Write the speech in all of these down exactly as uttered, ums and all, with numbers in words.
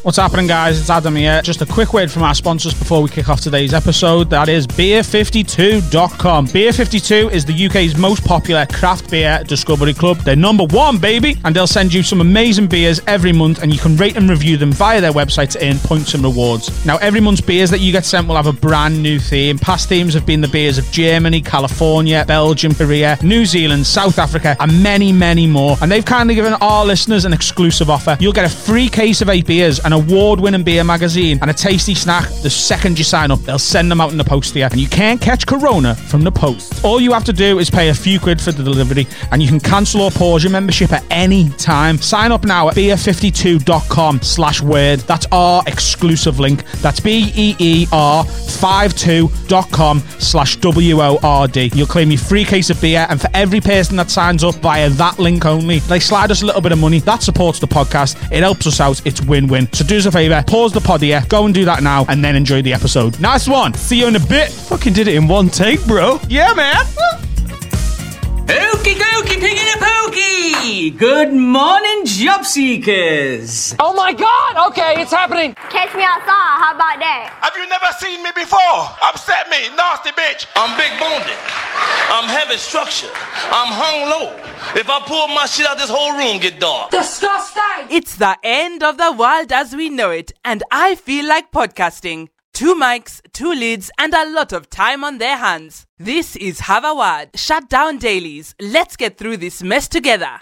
What's happening, guys? It's Adam here. Just a quick word from our sponsors before we kick off today's episode. That is beer fifty-two dot com. Beer fifty-two is the U K's most popular craft beer discovery club. They're number one, baby, and they'll send you some amazing beers every month, and you can rate and review them via their website to earn points and rewards. Now, every month's beers that you get sent will have a brand new theme. Past themes have been the beers of Germany, California, Belgium, Korea, New Zealand, South Africa, and many, many more. And they've kindly given our listeners an exclusive offer. You'll get a free case of eight beers, an award-winning beer magazine, and a tasty snack the second you sign up. They'll send them out in the post to you, and you can't catch Corona from the post. All you have to do is pay a few quid for the delivery, and you can cancel or pause your membership at any time. Sign up now at beer fifty-two dot com slash word. That's our exclusive link. That's B E E R fifty-two dot com slash W O R D. You'll claim your free case of beer, and for every person that signs up via that link only, they slide us a little bit of money. That supports the podcast. It helps us out. It's win-win. So do us a favour, pause the pod here, go and do that now, and then enjoy the episode. Nice one. See you in a bit. Fucking did it in one take, bro. Yeah, man. Okie dokie, pig in a pokey! Good morning, job seekers! Oh my god! Okay, it's happening! Catch me outside, how about that? Have you never seen me before? Upset me, nasty bitch! I'm big boned. I'm heavy structure. I'm hung low. If I pull my shit out, this whole room get dark. Disgusting! It's the end of the world as we know it, and I feel like podcasting. Two mics, two lids, and a lot of time on their hands. This is Have a Word, Shut Down Dailies. Let's get through this mess together.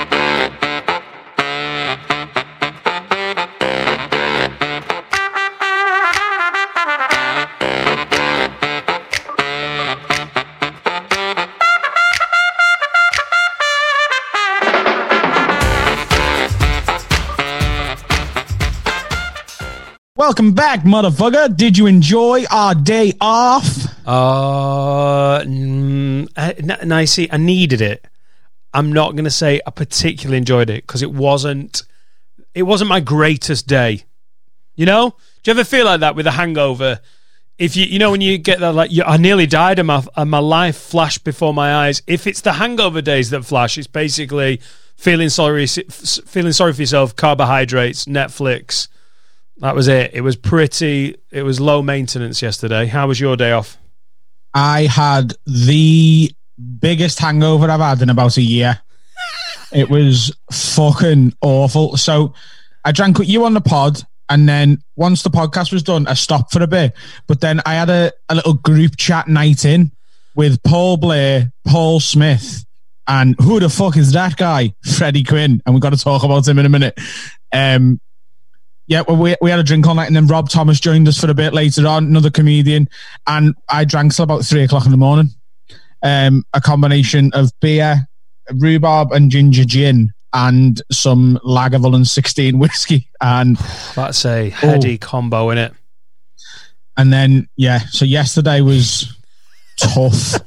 Welcome back, motherfucker. Did you enjoy our day off? Uh, n- n- I see. I needed it. I'm not going to say I particularly enjoyed it because it wasn't. It wasn't my greatest day. You know? Do you ever feel like that with a hangover? If you, you know, when you get that, like, you, I nearly died and my and my life flashed before my eyes. If it's the hangover days that flash, it's basically feeling sorry, feeling sorry for yourself, carbohydrates, Netflix. That was it. It was pretty, it was low maintenance yesterday. How was your day off? I had the biggest hangover I've had in about a year. It was fucking awful. So I drank with you on the pod, and then once the podcast was done, I stopped for a bit. But then I had a, a little group chat night in with Paul Blair, Paul Smith, and who the fuck is that guy? Freddie Quinn. And we've got to talk about him in a minute. Um, Yeah, well, we we had a drink all night, and then Rob Thomas joined us for a bit later on, another comedian, and I drank till about three o'clock in the morning. Um, a combination of beer, rhubarb and ginger gin, and some Lagavulin sixteen whiskey. And that's a heady oh. combo, innit? And then, yeah, so yesterday was tough.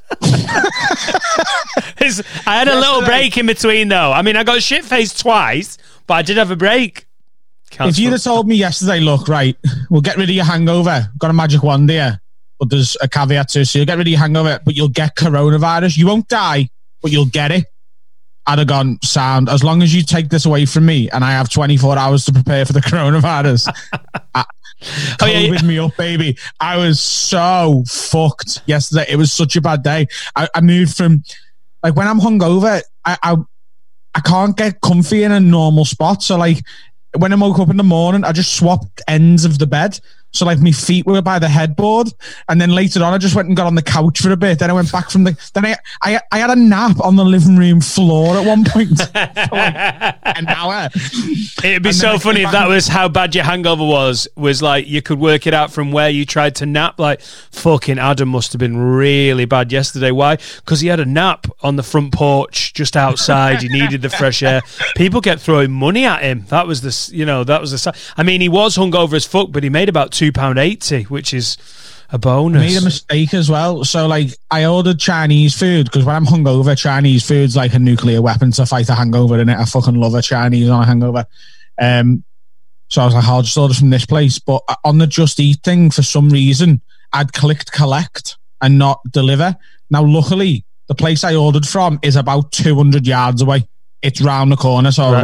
I had a little break in between, though. I mean, I got shit-faced twice, but I did have a break. Can't if you'd have told me yesterday, look, right, we'll get rid of your hangover. Got a magic wand here, but there's a caveat to it. So you'll get rid of your hangover, but you'll get coronavirus. You won't die, but you'll get it. I'd have gone, sound, as long as you take this away from me and I have twenty-four hours to prepare for the coronavirus. I, oh, yeah, yeah. COVID me up, baby. I was so fucked yesterday. It was such a bad day. I, I moved from, like, when I'm hungover, I, I, I can't get comfy in a normal spot. So, like, when I woke up in the morning, I just swapped ends of the bed. So, like, my feet were by the headboard, and then later on, I just went and got on the couch for a bit. Then I went back from the. Then I I, I had a nap on the living room floor at one point for like an hour. It'd be so funny if that was how bad your hangover was. Was like you could work it out from where you tried to nap. Like, fucking Adam must have been really bad yesterday. Why? Because he had a nap on the front porch just outside. He needed the fresh air. People kept throwing money at him. That was the you know that was the. I mean, he was hungover as fuck, but he made about two pound eighty, which is a bonus. I made a mistake as well. So, like, I ordered Chinese food because when I'm hungover, Chinese food's like a nuclear weapon to fight a hangover, innit? I fucking love a Chinese on a hangover. Um, so I was like, I'll just order from this place. But on the Just Eat thing, for some reason, I'd clicked collect and not deliver. Now, luckily, the place I ordered from is about two hundred yards away. It's round the corner. So right. I was like,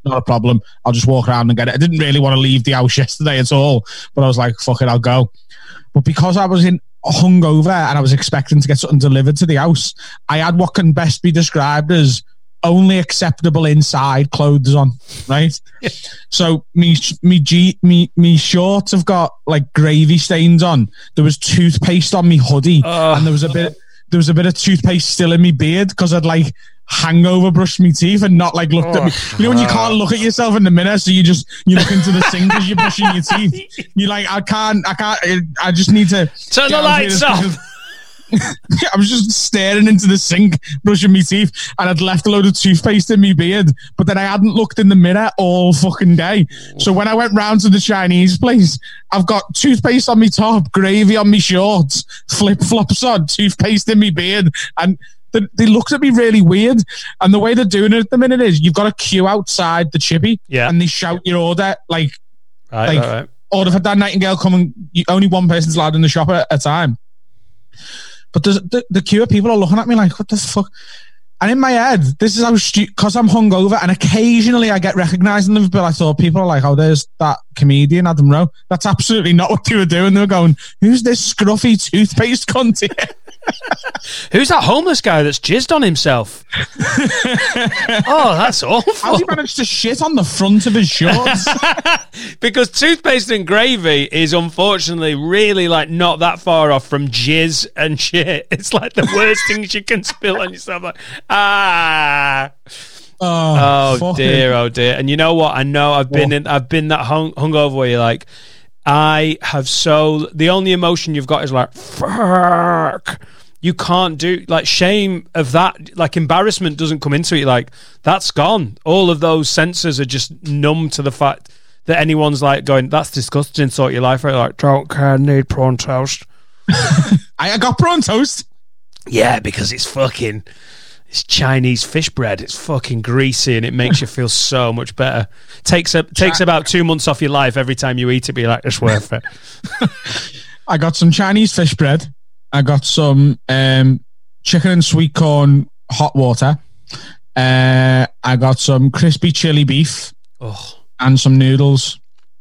not a problem. I'll just walk around and get it. I didn't really want to leave the house yesterday at all, but I was like, fuck it, I'll go. But because I was in hungover and I was expecting to get something delivered to the house, I had what can best be described as only acceptable inside clothes on, right? So me, me, G, me, me shorts have got like gravy stains on. There was toothpaste on me hoodie, uh, and there was a bit, there was a bit of toothpaste still in me beard because I'd like hangover brushed me teeth and not like looked uh, at me. You know when you can't look at yourself in the mirror, so you just you look into the sink as you're brushing your teeth. You're like, I can't, I can't, I just need to turn the lights off. I was just staring into the sink, brushing my teeth, and I'd left a load of toothpaste in my beard, but then I hadn't looked in the mirror all fucking day. So when I went round to the Chinese place, I've got toothpaste on my top, gravy on my shorts, flip-flops on, toothpaste in my beard, and they, they looked at me really weird. And the way they're doing it at the minute is you've got a queue outside the chippy, yeah, and they shout your order, like, right, like right, right. order for Dan Nightingale, come and you, only one person's allowed in the shop at a time. But the, the queue of people are looking at me like, what the fuck? And in my head, this is how stupid, because I'm hungover and occasionally I get recognised in them, but I thought people are like, oh, there's that comedian, Adam Rowe. That's absolutely not what they were doing. They were going, who's this scruffy toothpaste cunt here? Who's that homeless guy that's jizzed on himself? Oh, that's awful. How did he manage to shit on the front of his shorts? Because toothpaste and gravy is unfortunately really like not that far off from jizz and shit. It's like the worst things you can spill on yourself. Like, ah. Oh, oh dear, it. oh dear. And you know what? I know I've been in, I've been that hung, hungover where you're like, I have so the only emotion you've got is like fuck. You can't do like shame of that, like embarrassment doesn't come into it. You're like, that's gone. All of those senses are just numb to the fact that anyone's like going, that's disgusting, sort your life out. Like, don't care, need prawn toast. I got prawn toast. Yeah, because it's fucking it's Chinese fish bread. It's fucking greasy and it makes you feel so much better. Takes a, takes about two months off your life every time you eat it, but you're like, it's worth it. I got some Chinese fish bread. I got some um, chicken and sweet corn hot water. Uh, I got some crispy chili beef oh. and some noodles.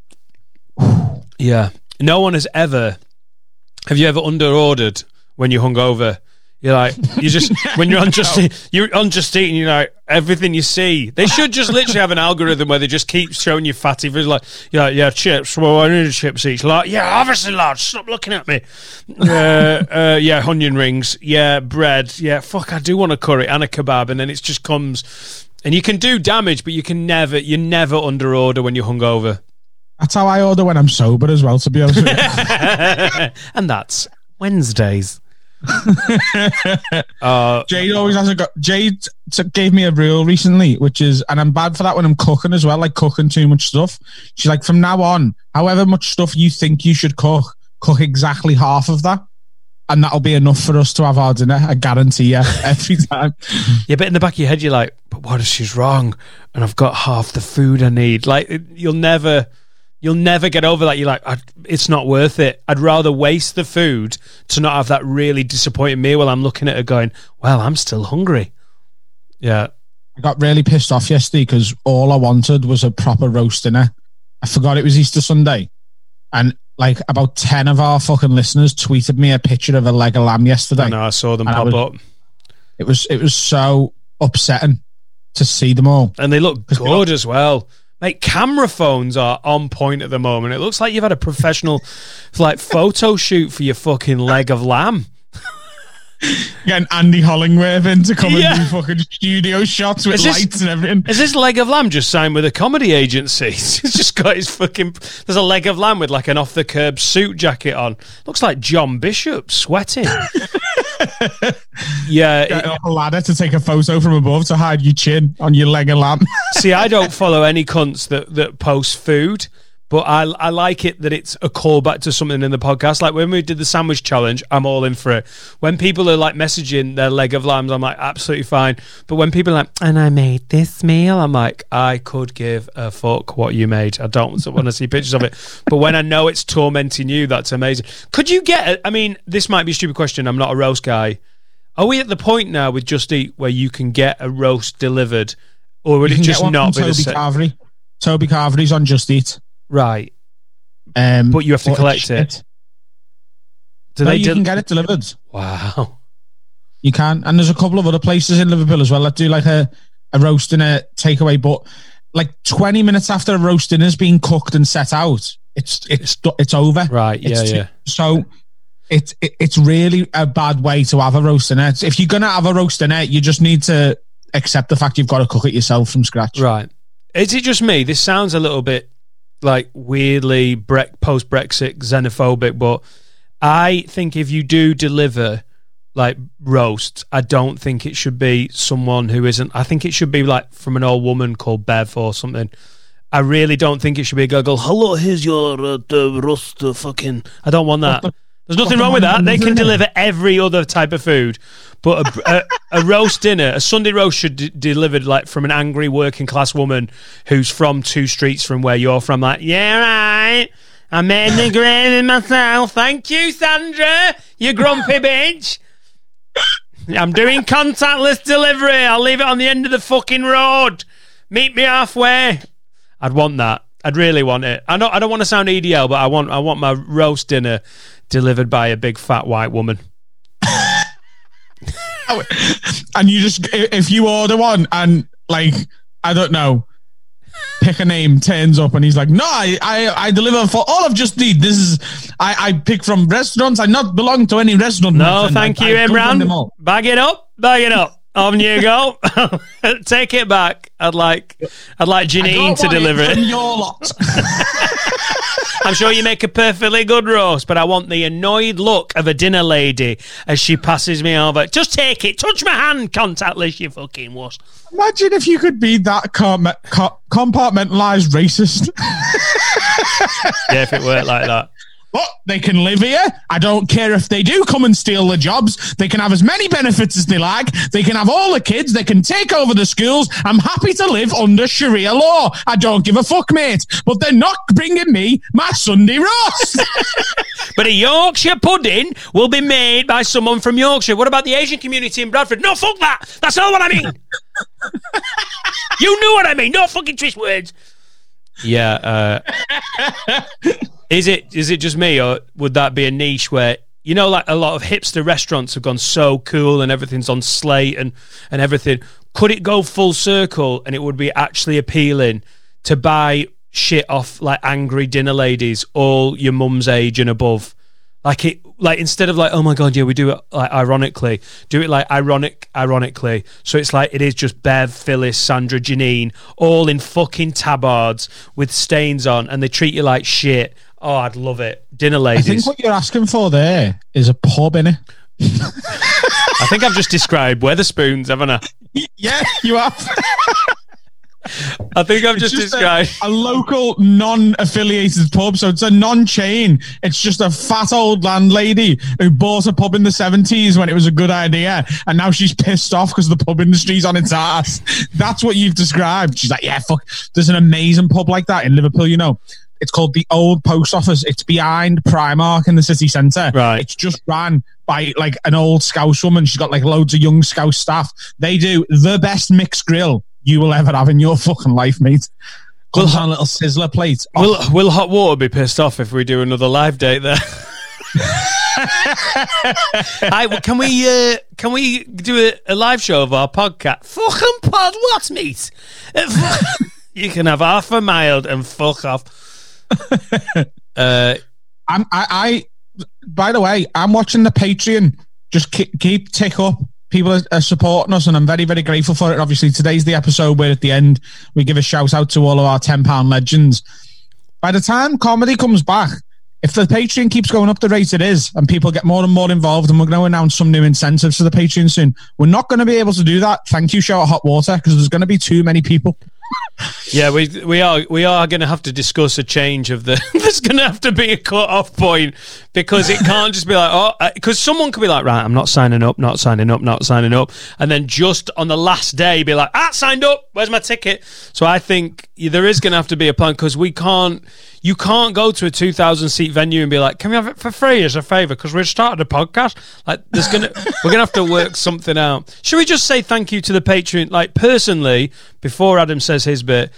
Yeah. No one has ever... Have you ever under-ordered when you're hungover? You're like, you just, when you're on Just Eat, you're on Just Eat and you're like, everything you see. They should just literally have an algorithm where they just keep showing you fatty foods. Like, you're like, yeah, chips. Well, I need chips each. Like, yeah, obviously large. Stop looking at me. Uh, uh, yeah, onion rings. Yeah, bread. Yeah, fuck, I do want a curry and a kebab. And then it just comes, and you can do damage, but you can never, you never under order when you're hungover. That's how I order when I'm sober as well, to be honest with you. And that's Wednesdays. uh, Jade always has a go- Jade t- gave me a rule recently, which is, and I'm bad for that when I'm cooking as well, like cooking too much stuff. She's like, from now on, however much stuff you think you should cook, cook exactly half of that, and that'll be enough for us to have our dinner. I guarantee you, every time. Yeah, but in the back of your head, you're like, but what if she's wrong and I've got half the food I need? Like, you'll never. You'll never get over that. You're like, I, it's not worth it. I'd rather waste the food to not have that really disappointing meal while I'm looking at it going, well, I'm still hungry. Yeah. I got really pissed off yesterday because all I wanted was a proper roast dinner. I forgot it was Easter Sunday. And like about ten of our fucking listeners tweeted me a picture of a leg of lamb yesterday. I know, I saw them and pop was, up. It was, it was so upsetting to see them all. And they look good as well. Mate, camera phones are on point at the moment. It looks like you've had a professional like photo shoot for your fucking leg of lamb. Getting Andy Hollingworth in to come Yeah. and do fucking studio shots with Is this- lights and everything. Is this leg of lamb just signed with a comedy agency? He's just got his fucking... There's a leg of lamb with like an off-the-curb suit jacket on. Looks like John Bishop sweating. Yeah. Get it- a ladder to take a photo from above to hide your chin on your leg of lamb. See, I don't follow any cunts that, that post food, but I I like it that it's a callback to something in the podcast. Like when we did the sandwich challenge, I'm all in for it. When people are like messaging their leg of lambs, I'm like, absolutely fine. But when people are like, and I made this meal, I'm like, I could give a fuck what you made. I don't want to see pictures of it. But when I know it's tormenting you, that's amazing. Could you get it? I mean, this might be a stupid question. I'm not a roast guy. Are we at the point now with Just Eat where you can get a roast delivered? Or would You it can just get one not from be the Toby same? Carvery. Toby Carvery's on Just Eat. Right. Um, but you have to collect it. Do no, they you del- can get it delivered. Wow. You can. And there's a couple of other places in Liverpool as well that do like a, a roast and a takeaway. But like twenty minutes after a roast dinner's been cooked and set out, it's it's it's over. Right, yeah, it's yeah. T- so it, it, it's really a bad way to have a roast dinner. It's, if you're going to have a roast dinner, you just need to accept the fact you've got to cook it yourself from scratch. Right. Is it just me? This sounds a little bit like weirdly bre- post-Brexit xenophobic, but I think if you do deliver like roast, I don't think it should be someone who isn't. I think it should be like from an old woman called Bev or something. I really don't think it should be a girl go, hello, here's your uh, the roast uh, fucking... I don't want that. There's nothing wrong with that. They can deliver every other type of food. But a, a, a roast dinner, a Sunday roast should be delivered like from an angry working class woman who's from two streets from where you're from. Like, yeah, right. I made the gravy myself. Thank you, Sandra. You grumpy bitch. I'm doing contactless delivery. I'll leave it on the end of the fucking road. Meet me halfway. I'd want that. I'd really want it. I don't. I don't want to sound E D L, but I want. I want my roast dinner delivered by a big fat white woman. And you just, if you order one and like, I don't know, pick a name, turns up and he's like, no, I, I, I deliver for all of Just Eat. This is, I, I pick from restaurants. I not belong to any restaurant. No, thank I, you, I Imran. Bag it up, bag it up. On you go. Take it back. I'd like, I'd like Janine to deliver it. From your lot. I'm sure you make a perfectly good roast, but I want the annoyed look of a dinner lady as she passes me over. Just take it. Touch my hand, contactless, you fucking wuss. Imagine if you could be that com- com- compartmentalised racist. Yeah, if it worked like that. But they can live here. I don't care if they do come and steal the jobs. They can have as many benefits as they like. They can have all the kids. They can take over the schools. I'm happy to live under Sharia law. I don't give a fuck, mate. But they're not bringing me my Sunday roast. But a Yorkshire pudding will be made by someone from Yorkshire. What about the Asian community in Bradford? No, fuck that. That's not what I mean. You knew what I mean. No fucking twist words. Yeah, uh... Is it is it just me, or would that be a niche where, you know, like a lot of hipster restaurants have gone so cool and everything's on slate and, and everything? Could it go full circle and it would be actually appealing to buy shit off like angry dinner ladies, all your mum's age and above? Like it, like instead of like, oh my god, yeah, we do it like ironically, do it like ironic, ironically. So it's like it is just Bev, Phyllis, Sandra, Janine, all in fucking tabards with stains on, and they treat you like shit. Oh, I'd love it. Dinner ladies. I think what you're asking for there is a pub, innit? I think I've just described Weatherspoons, haven't I? Yeah, you have. I think I've just, just described a, a local non-affiliated pub, so it's a non-chain. It's just a fat old landlady who bought a pub in the seventies when it was a good idea, and now she's pissed off because the pub industry's on its ass. That's what you've described. She's like, yeah, fuck. There's an amazing pub like that in Liverpool, you know. It's called the Old Post Office. It's behind Primark in the city centre. Right. It's just ran by like an old Scouse woman. She's got like loads of young Scouse staff. They do the best mixed grill you will ever have in your fucking life, mate. Comes on a little sizzler plate. Will, will Hot Water be pissed off if we do another live date there? I, can we uh, can we do a, a live show of our podcast? Fucking pod what, mate? You can have half a mild and fuck off. uh, I'm, I, I, by the way, I'm watching the Patreon. Just keep, keep tick up. People are, are supporting us, and I'm very, very grateful for it. Obviously, today's the episode where at the end we give a shout out to all of our ten pound legends. By the time comedy comes back, if the Patreon keeps going up the rate it is, and people get more and more involved, and we're going to announce some new incentives for the Patreon soon, we're not going to be able to do that. Thank you, show at Hot Water, because there's going to be too many people. Yeah, we we are we are going to have to discuss a change of the. There's going to have to be a cut-off point, because it can't just be like, oh, because someone could be like, right, I'm not signing up, not signing up, not signing up, and then just on the last day be like, ah, signed up, where's my ticket? So I think there is going to have to be a plan, because we can't. You can't go to a two thousand seat venue and be like, can we have it for free as a favour? Because we've started a podcast. Like, there's gonna, we're going to have to work something out. Should we just say thank you to the Patreon? Like, personally, before Adam says his bit,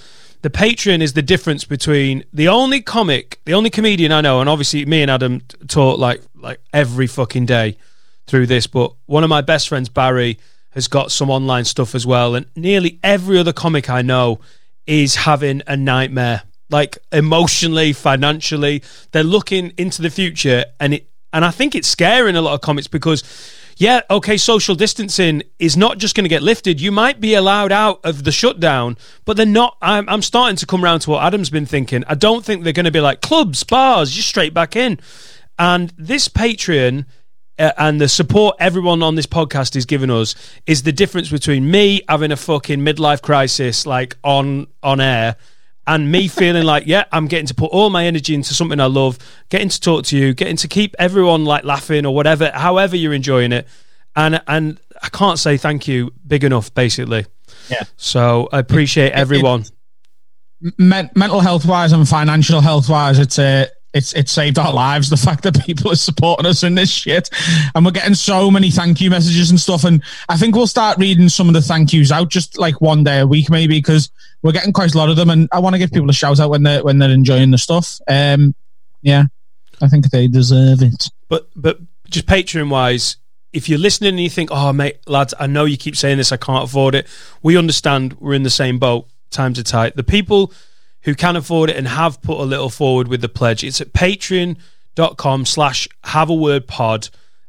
the Patreon is the difference between the only comic, the only comedian I know, and obviously me and Adam talk like like every fucking day through this, but one of my best friends, Barry, has got some online stuff as well, and nearly every other comic I know is having a nightmare, like emotionally, financially. They're looking into the future, and it and I think it's scaring a lot of comics because, yeah, okay, social distancing is not just going to get lifted. You might be allowed out of the shutdown, but they're not. I'm, I'm starting to come around to what Adam's been thinking. I don't think they're going to be like clubs, bars, just straight back in. And this Patreon uh, and the support everyone on this podcast is giving us is the difference between me having a fucking midlife crisis, like on on air, and me feeling like, yeah, I'm getting to put all my energy into something I love, getting to talk to you, getting to keep everyone like laughing or whatever, however you're enjoying it. And and I can't say thank you big enough, basically. Yeah. So I appreciate it, everyone. It, it, men- mental health wise and financial health wise, it's uh, it's it's saved our lives. The fact that people are supporting us in this shit, and we're getting so many thank you messages and stuff. And I think we'll start reading some of the thank yous out just like one day a week, maybe, because we're getting quite a lot of them, and I want to give people a shout out when they're when they're enjoying the stuff. Um, yeah, I think they deserve it. But but just Patreon wise, if you're listening and you think, oh mate, lads, I know you keep saying this, I can't afford it. We understand. We're in the same boat. Times are tight. The people who can afford it and have put a little forward with the pledge, it's at patreon.com slash have a word pod.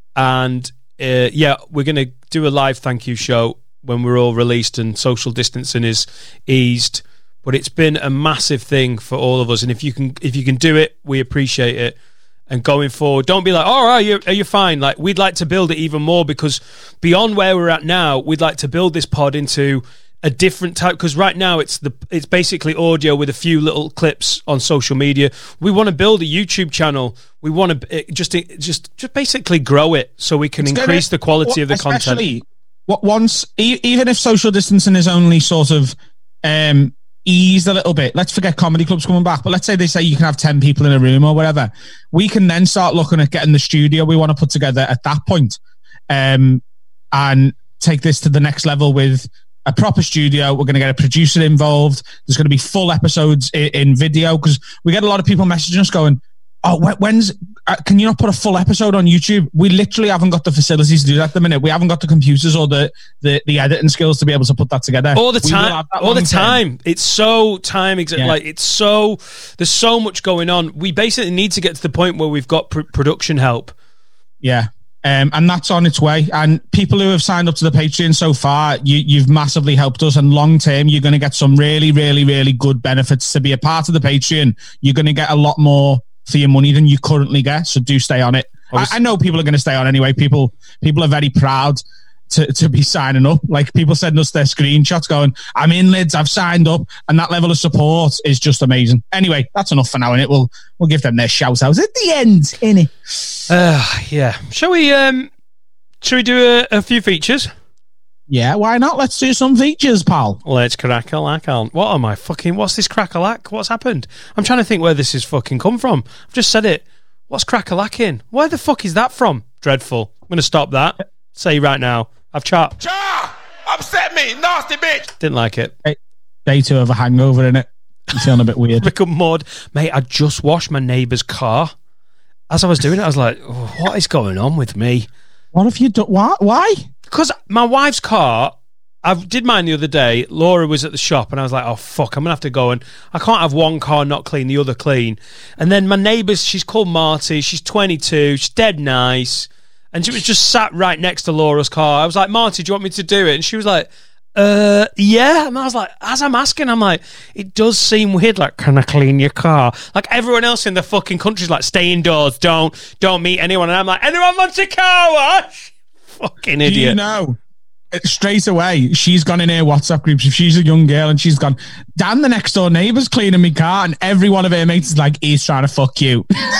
And uh, yeah, we're going to do a live thank you show when we're all released and social distancing is eased. But it's been a massive thing for all of us. And if you can if you can do it, we appreciate it. And going forward, don't be like, oh, are you, are you fine? Like, we'd like to build it even more, because beyond where we're at now, we'd like to build this pod into a different type, because right now it's the it's basically audio with a few little clips on social media. We want to build a YouTube channel. We want to just just just basically grow it so we can it's increase gonna, the quality of the content. What once, even if social distancing is only sort of um, eased a little bit, let's forget comedy clubs coming back, but let's say they say you can have ten people in a room or whatever, we can then start looking at getting the studio we want to put together at that point, um, and take this to the next level with a proper studio. We're going to get a producer involved. There's going to be full episodes in, in video, because we get a lot of people messaging us going, oh, when's, uh, can you not put a full episode on YouTube? We literally haven't got the facilities to do that at the minute. We haven't got the computers or the, the, the editing skills to be able to put that together. All the time. All the time. It's so time. Exa- yeah. Like, it's so, there's so much going on. We basically need to get to the point where we've got pr- production help. Yeah. Um, and that's on its way. And people who have signed up to the Patreon so far, you, you've massively helped us. And long term, you're going to get some really, really, really good benefits to be a part of the Patreon. You're going to get a lot more for your money than you currently get. So do stay on it. I, I know people are going to stay on anyway. People, people are very proud to, to be signing up. Like, people send us their screenshots going, I'm in, lids, I've signed up. And that level of support is just amazing. Anyway, that's enough for now, innit? We'll we'll give them their shout outs at the end, innit? Uh, yeah. Shall we um shall we do a, a few features? Yeah, why not? Let's do some features, pal. Let's crack-a-lack on. What am I fucking... What's this crack-a-lack? What's happened? I'm trying to think where this has fucking come from. I've just said it. What's crack-a-lacking? Where the fuck is that from? Dreadful. I'm going to stop that. Say right now. I've chopped. Cha! Upset me, nasty bitch! Didn't like it. Day, day two of a hangover, innit? I'm feeling a bit weird. Become mod. Mate, I just washed my neighbour's car. As I was doing it, I was like, oh, what is going on with me? What have you done? Why? Why? Because my wife's car, I did mine the other day. Laura was at the shop and I was like, oh, fuck, I'm going to have to go. And I can't have one car not clean, the other clean. And then my neighbour's, she's called Marty. She's twenty-two. She's dead nice. And she was just sat right next to Laura's car. I was like, Marty, do you want me to do it? And she was like, uh, yeah. And I was like, as I'm asking, I'm like, it does seem weird. Like, can I clean your car? Like, everyone else in the fucking country's like, stay indoors. Don't, don't meet anyone. And I'm like, anyone wants a car wash? Fucking idiot. Do you know, straight away, she's gone in her WhatsApp groups. If she's a young girl and she's gone, Dan, the next door neighbour's cleaning my car, and every one of her mates is like, he's trying to fuck you.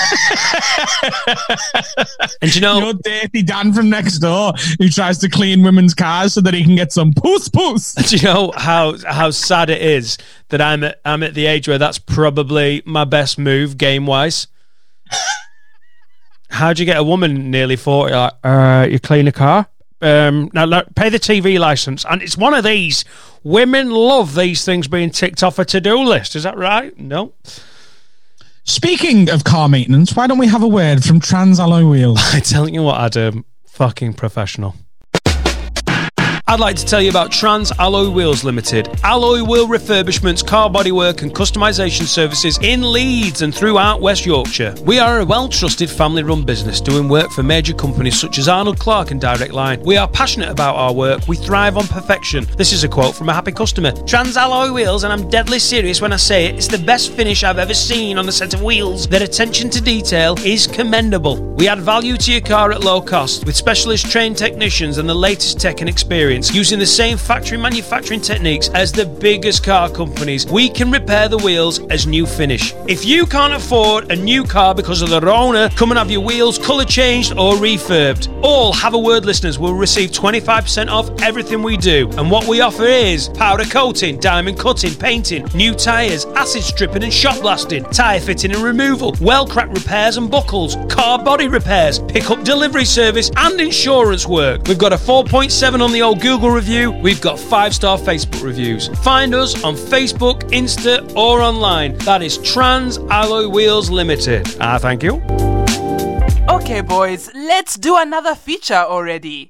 And you know, you're dirty Dan from next door who tries to clean women's cars so that he can get some puss puss. Do you know how how sad it is that I'm at, I'm at the age where that's probably my best move game wise? How'd you get a woman nearly forty? Like, uh, you clean a car? Um, now, look, pay the T V license. And it's one of these. Women love these things being ticked off a to-do list. Is that right? No. Speaking of car maintenance, why don't we have a word from Trans Alloy Wheels? I'm telling you what, Adam. Fucking professional. I'd like to tell you about Trans Alloy Wheels Limited. Alloy wheel refurbishments, car bodywork and customisation services in Leeds and throughout West Yorkshire. We are a well-trusted family-run business doing work for major companies such as Arnold Clark and Direct Line. We are passionate about our work. We thrive on perfection. This is a quote from a happy customer. Trans Alloy Wheels, and I'm deadly serious when I say it, it's the best finish I've ever seen on a set of wheels. Their attention to detail is commendable. We add value to your car at low cost with specialist trained technicians and the latest tech and experience. Using the same factory manufacturing techniques as the biggest car companies, we can repair the wheels as new finish. If you can't afford a new car because of their owner, come and have your wheels colour changed or refurbed. All Have a Word listeners will receive twenty-five percent off everything we do. And what we offer is powder coating, diamond cutting, painting, new tyres, acid stripping and shot blasting, tyre fitting and removal, well crack repairs and buckles, car body repairs, pick-up delivery service and insurance work. We've got a four point seven on the old Google review. We've got five-star Facebook reviews. Find us on Facebook, Insta or online. That is Trans Alloy Wheels Limited. Ah, thank you. Okay, boys, let's do another feature already.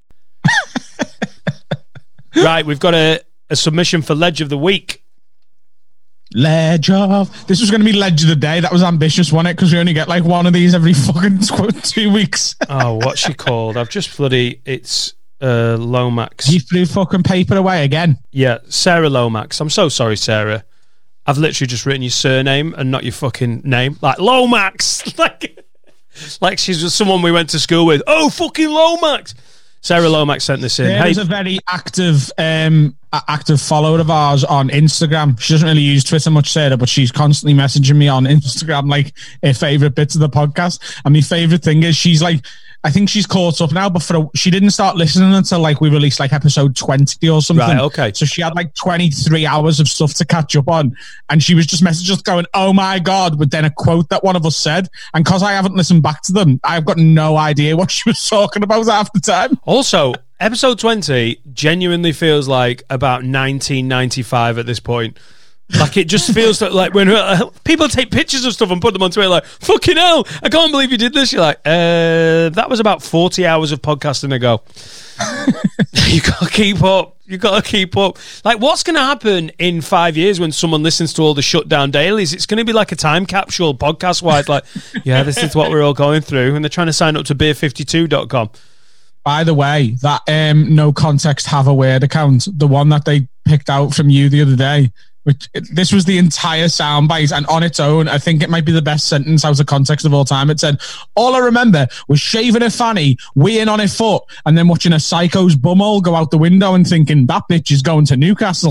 Right, we've got a, a submission for Ledge of the Week. Ledge of... This was going to be Ledge of the Day. That was ambitious, wasn't it? Because we only get like one of these every fucking two weeks. Oh, what's she called? I've just bloody... It's... Uh, Lomax. You threw fucking paper away again. Yeah, Sarah Lomax. I'm so sorry, Sarah. I've literally just written your surname and not your fucking name. Like Lomax. like, like she's just someone we went to school with. Oh, fucking Lomax. Sarah Lomax sent this in. Sarah's hey, a very active, um, active follower of ours on Instagram. She doesn't really use Twitter much, Sarah, but she's constantly messaging me on Instagram like her favourite bits of the podcast. And my favourite thing is she's like, I think she's caught up now, but for a, she didn't start listening until like we released like episode twenty or something. Right, okay. So she had like twenty-three hours of stuff to catch up on, and she was just messaging us going, "Oh my god!" But then a quote that one of us said, and because I haven't listened back to them, I've got no idea what she was talking about half the time. Also, episode twenty genuinely feels like about nineteen ninety-five at this point. Like, it just feels like, like when uh, people take pictures of stuff and put them on Twitter, like, fucking hell, I can't believe you did this. You're like, uh, that was about forty hours of podcasting ago. You got to keep up. You got to keep up. Like, what's going to happen in five years when someone listens to all the shutdown dailies? It's going to be like a time capsule podcast wise. Like, yeah, this is what we're all going through. And they're trying to sign up to beer fifty-two dot com. By the way, that um, No Context Have a Word account, the one that they picked out from you the other day, which this was the entire soundbite, and on its own, I think it might be the best sentence out of context of all time. It said, "All I remember was shaving a fanny, weeing on her foot, and then watching a psycho's bumhole go out the window and thinking, that bitch is going to Newcastle."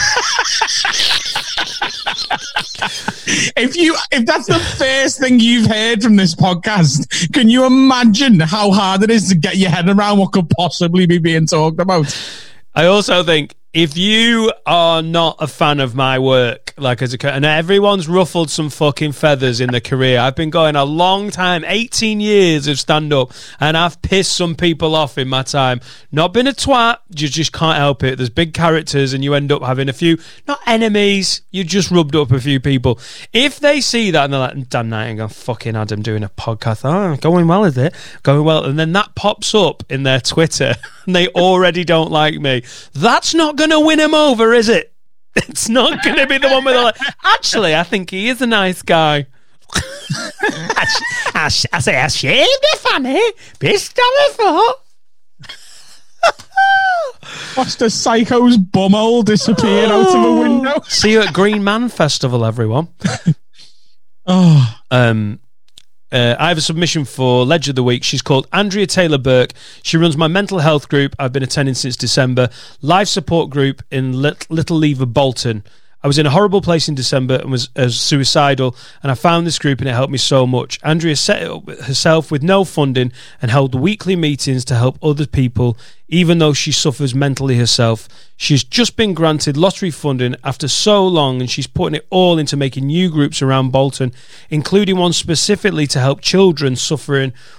If you, if that's the first thing you've heard from this podcast, can you imagine how hard it is to get your head around what could possibly be being talked about? I also think if you are not a fan of my work, like as a, and everyone's ruffled some fucking feathers in their career. I've been going a long time, eighteen years of stand-up, and I've pissed some people off in my time. Not been a twat, you just can't help it. There's big characters and you end up having a few, not enemies, you just rubbed up a few people. If they see that and they're like, damn night, I'm going, fucking Adam doing a podcast. Oh, going well, is it? Going well. And then that pops up in their Twitter and they already don't like me. That's not going to win him over, is it? It's not going to be the one where they're like, actually, I think he is a nice guy. I, I, I say, I shaved the fanny, pissed on the foot. Watched a psycho's bumhole disappear oh. out of a window. See you at Green Man Festival, everyone. oh. Um... Uh, I have a submission for Ledge of the Week. She's called Andrea Taylor Burke. She runs my mental health group I've been attending since December, life support group in Little Lever, Bolton. I was in a horrible place in December and was uh, suicidal, and I found this group and it helped me so much. Andrea set it up herself with no funding and held weekly meetings to help other people, even though she suffers mentally herself. She's just been granted lottery funding after so long, and she's putting it all into making new groups around Bolton, including one specifically to help children suffering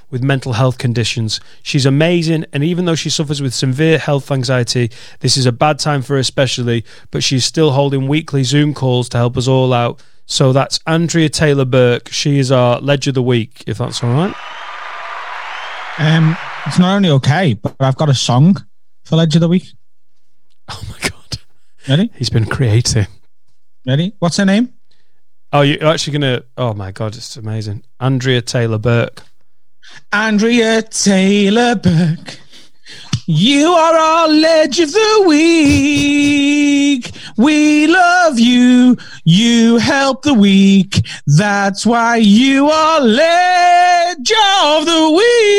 with mental health conditions. She's amazing, and even though she suffers with severe health anxiety, this is a bad time for her especially, but she's still holding weekly Zoom calls to help us all out. So that's Andrea Taylor Burke. She is our Ledge of the Week, if that's all right. Um, it's not only okay, but I've got a song for Ledge of the Week. Oh my God. Ready? He's been creative. Ready? What's her name? Oh, you're actually going to... Oh my God, it's amazing. Andrea Taylor Burke. Andrea Taylor Burke. You are our Ledge of the Week. We love you. You help the week. That's why you are Ledge of the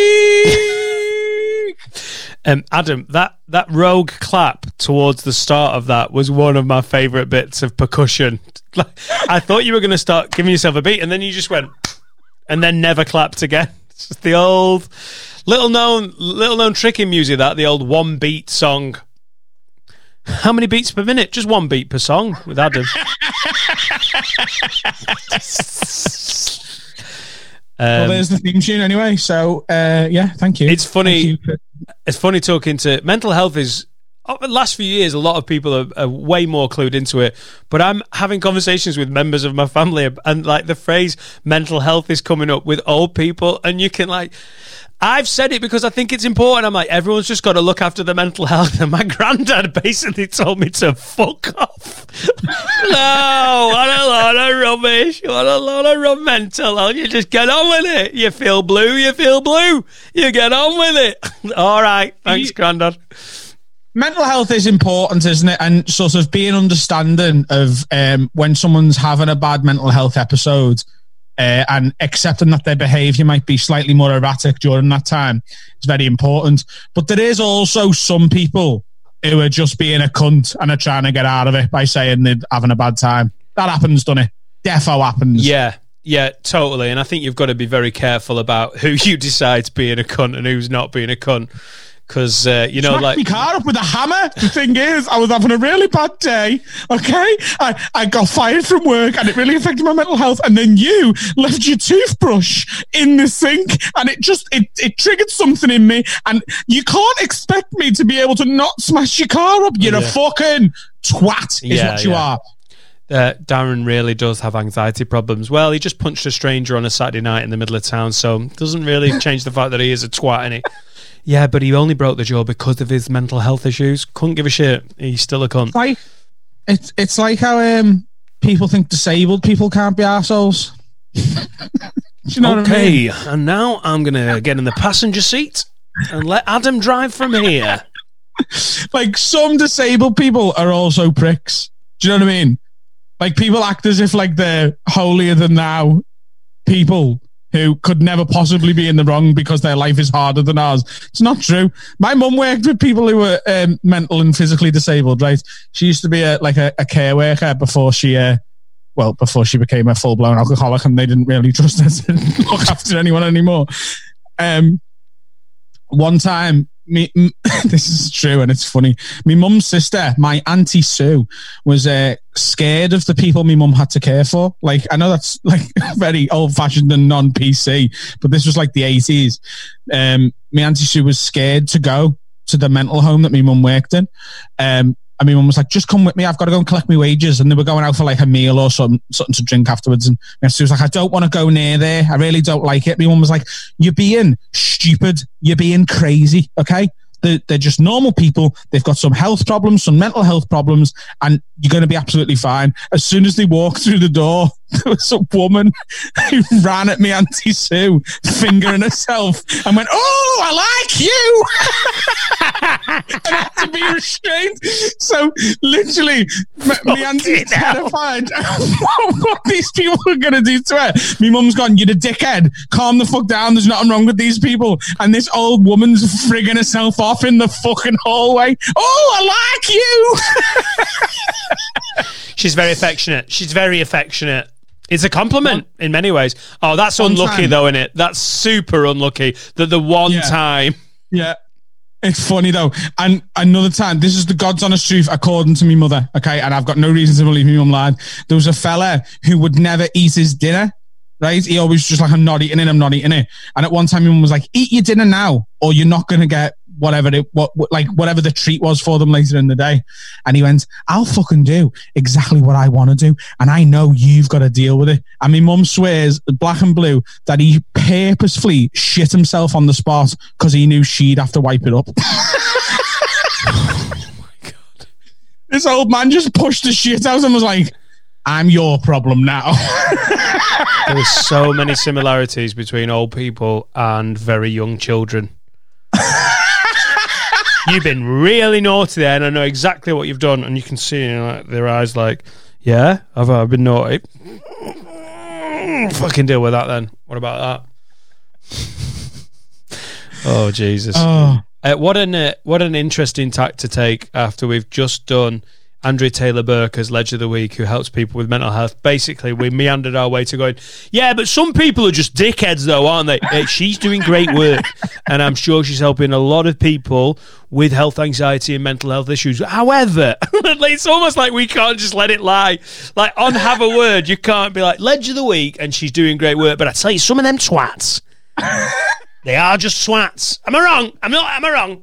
Week. Um, Adam, that, that rogue clap towards the start of that was one of my favourite bits of percussion. I thought you were going to start giving yourself a beat, and then you just went, and then never clapped again. It's just the old... Little known, little known trick in music, that the old one beat song. How many beats per minute? Just one beat per song with Adam. um, well, there's the theme tune anyway. So uh, yeah, thank you. It's funny. You. It's funny talking to mental health is. Over the last few years, a lot of people are, are way more clued into it. But I'm having conversations with members of my family, and like the phrase "mental health" is coming up with old people, and you can like. I've said it because I think it's important. I'm like, everyone's just got to look after their mental health. And my granddad basically told me to fuck off. No, what a lot of rubbish. What a lot of rub mental health. You just get on with it. You feel blue, you feel blue. You get on with it. All right. Thanks, granddad. Mental health is important, isn't it? And sort of being understanding of um, when someone's having a bad mental health episode, Uh, and accepting that their behaviour might be slightly more erratic during that time is very important. But there is also some people who are just being a cunt and are trying to get out of it by saying they're having a bad time. That happens, doesn't it? Defo happens. Yeah, yeah, totally. And I think you've got to be very careful about who you decide's being a cunt and who's not being a cunt. Because, uh, you know, Smacked like... my car up with a hammer. The thing is, I was having a really bad day, okay? I, I got fired from work and it really affected my mental health. And then you left your toothbrush in the sink and it just, it, it triggered something in me. And you can't expect me to be able to not smash your car up. You're yeah. a fucking twat, is yeah, what you yeah. are. Uh, Darren really does have anxiety problems. Well, he just punched a stranger on a Saturday night in the middle of town, so it doesn't really change the fact that he is a twat, innit? Yeah, but he only broke the jaw because of his mental health issues. Couldn't give a shit. He's still a cunt. It's like, it's, it's like how um, people think disabled people can't be arseholes. You know okay, what I mean? And now I'm going to get in the passenger seat and let Adam drive from here. Like, some disabled people are also pricks. Do you know what I mean? Like, people act as if like they're holier than thou people who could never possibly be in the wrong because their life is harder than ours. It's not true. My mum worked with people who were um, mental and physically disabled, right? She used to be a, like a, a care worker before she, uh, well, before she became a full-blown alcoholic, and they didn't really trust her to look after anyone anymore. Um, one time, me, m- this is true and it's funny. My mum's sister, my auntie Sue, was uh, scared of the people my mum had to care for. Like, I know that's like very old-fashioned and non-P C, but this was like the eighties. Um, my auntie Sue was scared to go to the mental home that my mum worked in. Um, and my mum was like, just come with me. I've got to go and collect my wages. And they were going out for like a meal or something, something to drink afterwards. And my auntie was like, I don't want to go near there. I really don't like it. My mum was like, you're being stupid. You're being crazy. Okay. They're, they're just normal people. They've got some health problems, some mental health problems, and you're going to be absolutely fine. As soon as they walked through the door, there was a woman who ran at me, Auntie Sue, fingering herself, and went, "Oh, I like you!" and I had to be restrained. So, literally, my, my auntie's terrified what these people are going to do to her. My mum's gone, "You're a dickhead. Calm the fuck down. There's nothing wrong with these people." And this old woman's frigging herself off in the fucking hallway. "Oh, I like you." She's very affectionate. She's very affectionate. It's a compliment one, in many ways. Oh, that's unlucky time. though, isn't it? That's super unlucky that the one yeah. time. Yeah. It's funny though. And another time, this is the God's honest truth according to me mother, okay? And I've got no reason to believe me mum lied. There was a fella who would never eat his dinner right? He always just like, I'm not eating it, I'm not eating it. And at one time, my mum was like, eat your dinner now, or you're not going to get whatever it, what, what, like whatever the treat was for them later in the day. And he went, I'll fucking do exactly what I want to do. And I know you've got to deal with it. And my mum swears, black and blue, that he purposefully shit himself on the spot because he knew she'd have to wipe it up. Oh my God. This old man just pushed the shit out and was like, I'm your problem now. There were so many similarities between old people and very young children. You've been really naughty there, and I know exactly what you've done. And you can see, you know, like, their eyes like, yeah, I've, I've been naughty. Fucking deal with that then. What about that? Oh, Jesus. Oh. Uh, what an uh, what an interesting tack to take after we've just done Andrea Taylor Burke as Ledge of the Week, who helps people with mental health. Basically, we meandered our way to going, yeah, but some people are just dickheads, though, aren't they? Uh, she's doing great work, and I'm sure she's helping a lot of people with health anxiety and mental health issues. However, it's almost like we can't just let it lie. Like, on Have a Word, you can't be like, Ledge of the Week, and she's doing great work, but I tell you, some of them twats, they are just swats. Am I wrong? I'm not, am I wrong?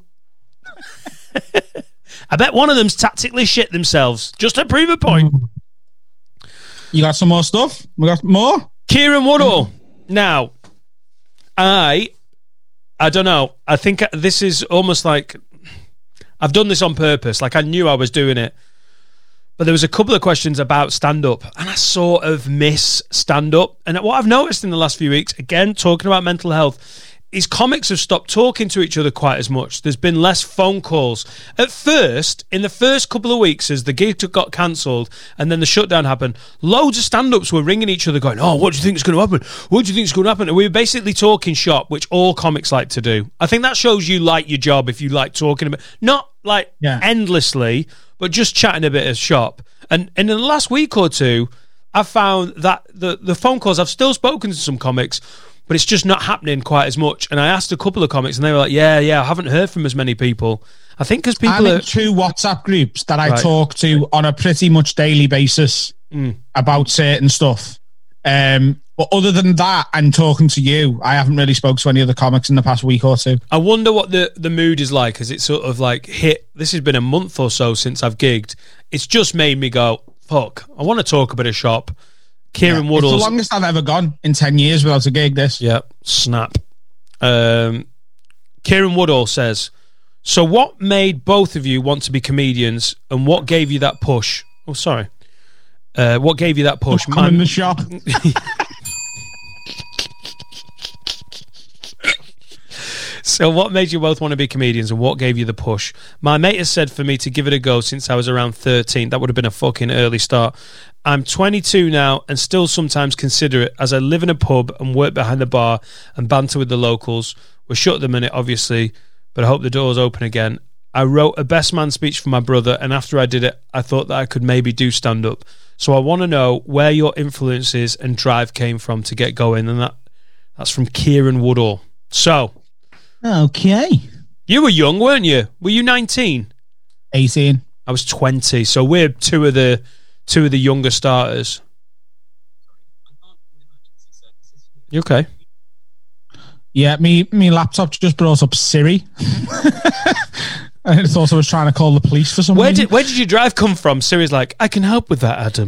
I bet one of them's tactically shit themselves just to prove a point. You got some more stuff? We got more? Kieran Woodall. Now, I, I don't know. I think this is almost like I've done this on purpose. Like I knew I was doing it, but there was a couple of questions about stand-up, and I sort of miss stand-up. And what I've noticed in the last few weeks, again talking about mental health, is comics have stopped talking to each other quite as much. There's been less phone calls. At first, in the first couple of weeks, as the gig got cancelled and then the shutdown happened, loads of stand-ups were ringing each other going, oh, what do you think is going to happen? What do you think is going to happen? And we were basically talking shop, which all comics like to do. I think that shows you like your job if you like talking about, not like yeah. endlessly, but just chatting a bit of shop. And, and in the last week or two, I've found that the, the phone calls, I've still spoken to some comics, but it's just not happening quite as much. And I asked a couple of comics, and they were like, yeah, yeah, I haven't heard from as many people. I think because people I'm are... in two WhatsApp groups that I right. talk to on a pretty much daily basis mm. about certain stuff. Um, but other than that, and talking to you, I haven't really spoke to any other comics in the past week or two. I wonder what the, the mood is like, as it sort of like hit... This has been a month or so since I've gigged. It's just made me go, fuck, I want to talk about a shop. Kieran yeah, Woodall. It's the longest I've ever gone in ten years without a gig, this. Yeah, snap. Um, Kieran Woodall says, so what made both of you want to be comedians, and what gave you that push? Oh, sorry. Uh, what gave you that push? I'm in the shop. So what made you both want to be comedians, and what gave you the push? My mate has said for me to give it a go since I was around thirteen. That would have been a fucking early start. I'm twenty-two now and still sometimes consider it, as I live in a pub and work behind the bar and banter with the locals. We're shut at the minute, obviously, but I hope the doors open again. I wrote a best man speech for my brother, and after I did it, I thought that I could maybe do stand-up. So I want to know where your influences and drive came from to get going, and that that's from Kieran Woodall. So... Okay. You were young, weren't you? Were you nineteen? eighteen. I was twenty, so we're two of the two of the younger starters. You okay? Yeah, me me laptop just brought up Siri. I thought I was trying to call the police for some where reason. Did, where did your drive come from? Siri's like, I can help with that, Adam.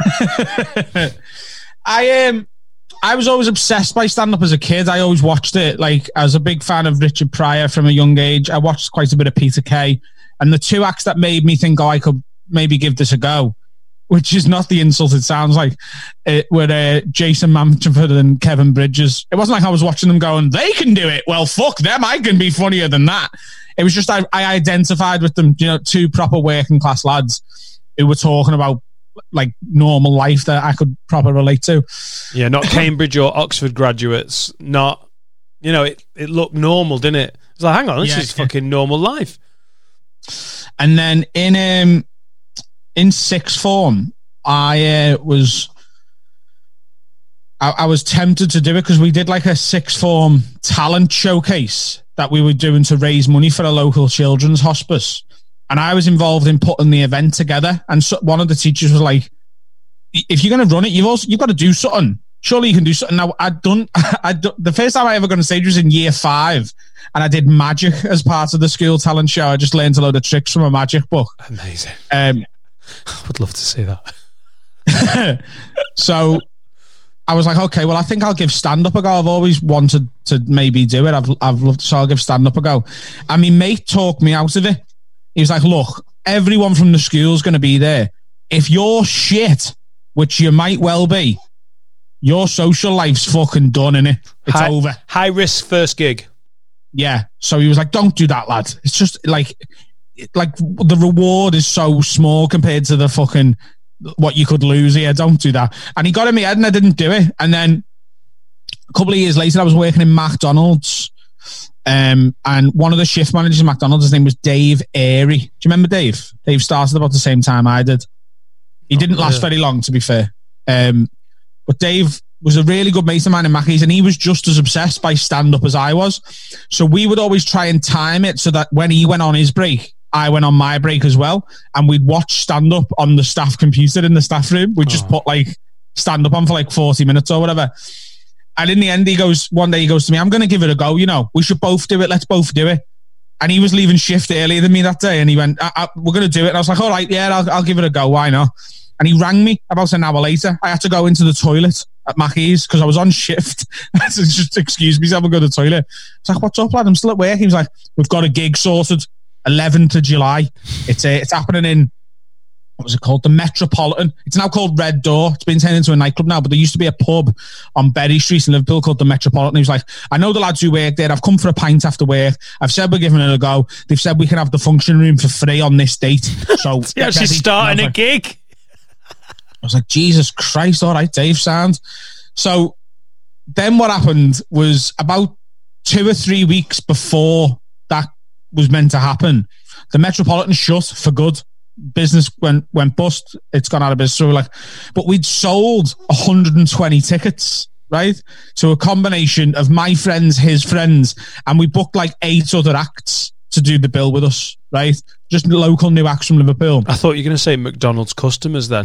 I um I was always obsessed by stand-up as a kid. I always watched it. Like, I was a big fan of Richard Pryor from a young age. I watched quite a bit of Peter Kay. And the two acts that made me think, oh, I could maybe give this a go, which is not the insult it sounds like, it, were uh, Jason Manford and Kevin Bridges. It wasn't like I was watching them going, they can do it. Well, fuck them. I can be funnier than that. It was just I, I identified with them, you know, two proper working class lads who were talking about like normal life that I could proper relate to. Yeah, not Cambridge or Oxford graduates. Not, you know, it, it looked normal, didn't it? It's like, hang on, this yeah, is yeah. fucking normal life. And then in um in sixth form, I uh, was I, I was tempted to do it because we did like a sixth form talent showcase that we were doing to raise money for a local children's hospice. And I was involved in putting the event together. And so one of the teachers was like, if you're going to run it, you've also, you've got to do something. surely you can do something. Now, I'd done, I'd done, the first time I ever got on stage was in year five, and I did magic as part of the school talent show. I just learned a load of tricks from a magic book. Amazing. Um, I would love to see that. So I was like, okay, well, I think I'll give stand-up a go. I've always wanted to maybe do it. I've, I've loved, so I'll give stand-up a go. And my mate talked me out of it. He was like, look, everyone from the school's going to be there. If you're shit, which you might well be, your social life's fucking done, innit? It's high, over. High risk first gig. Yeah. So he was like, don't do that, lad. It's just like, like the reward is so small compared to the fucking what you could lose here. Don't do that. And he got in my head and I didn't do it. And then a couple of years later, I was working in McDonald's. Um, and one of the shift managers in McDonald's, his name was Dave Airy. Do you remember Dave? Dave started about the same time I did. He didn't last yeah. very long, to be fair. Um, but Dave was a really good mate of mine in Mackey's, and he was just as obsessed by stand-up as I was. So we would always try and time it so that when he went on his break, I went on my break as well, and we'd watch stand-up on the staff computer in the staff room. We'd just oh. put like stand-up on for like forty minutes or whatever. And in the end, he goes, one day he goes to me, I'm going to give it a go, you know, we should both do it. Let's both do it. And he was leaving shift earlier than me that day. And he went, I, I, we're going to do it. And I was like, all right, yeah, I'll, I'll give it a go. Why not? And he rang me about an hour later. I had to go into the toilet at Mackey's because I was on shift. I had to just excuse myself and go to the toilet. I was like, what's up, lad? I'm still at work. He was like, we've got a gig sorted. eleventh of July. It's uh, it's happening in, what was it called? The Metropolitan. It's now called Red Door. It's been turned into a nightclub now, but there used to be a pub on Berry Street in Liverpool called the Metropolitan. He was like, I know the lads who work there. I've come for a pint after work. I've said we're giving it a go. They've said we can have the function room for free on this date. So yeah, she's starting a like, gig. I was like, Jesus Christ, all right, Dave, sound. So then what happened was about two or three weeks before that was meant to happen, the Metropolitan shut for good. Business went went bust. It's gone out of business. So we're like, but we'd sold one hundred twenty tickets, right? So a combination of my friends, his friends, and we booked like eight other acts to do the bill with us, right? Just local new acts from Liverpool. I thought you were going to say McDonald's customers then.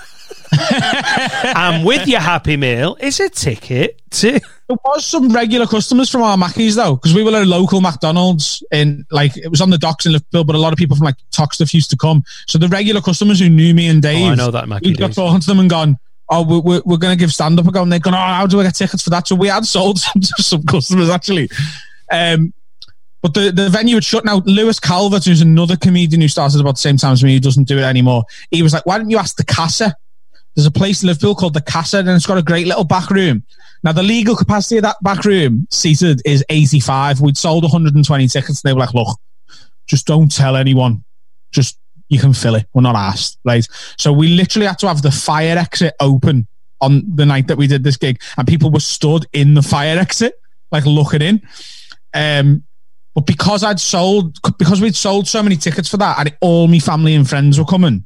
And with your Happy Meal is a ticket to... There was some regular customers from our Mackies though, because we were a local McDonald's in, like, it was on the docks in Liverpool, but a lot of people from like Toxteth used to come. So the regular customers who knew me and Dave, oh, I know that Mackie we got talking to them and gone, oh, we're, we're, we're going to give stand-up a go. And they're going, oh, how do I get tickets for that? So we had sold some to some customers actually. Um, but the, the venue had shut. Now, Lewis Calvert, who's another comedian who started about the same time as me, who doesn't do it anymore, he was like, why don't you ask the Casa? There's a place in Liverpool called the Casa, and it's got a great little back room. Now, the legal capacity of that back room seated is eighty-five. We'd sold one hundred twenty tickets, and they were like, look, just don't tell anyone. Just, you can fill it. We're not asked, right? So we literally had to have the fire exit open on the night that we did this gig, and people were stood in the fire exit, like looking in. Um, but because I'd sold, because we'd sold so many tickets for that, and all my family and friends were coming,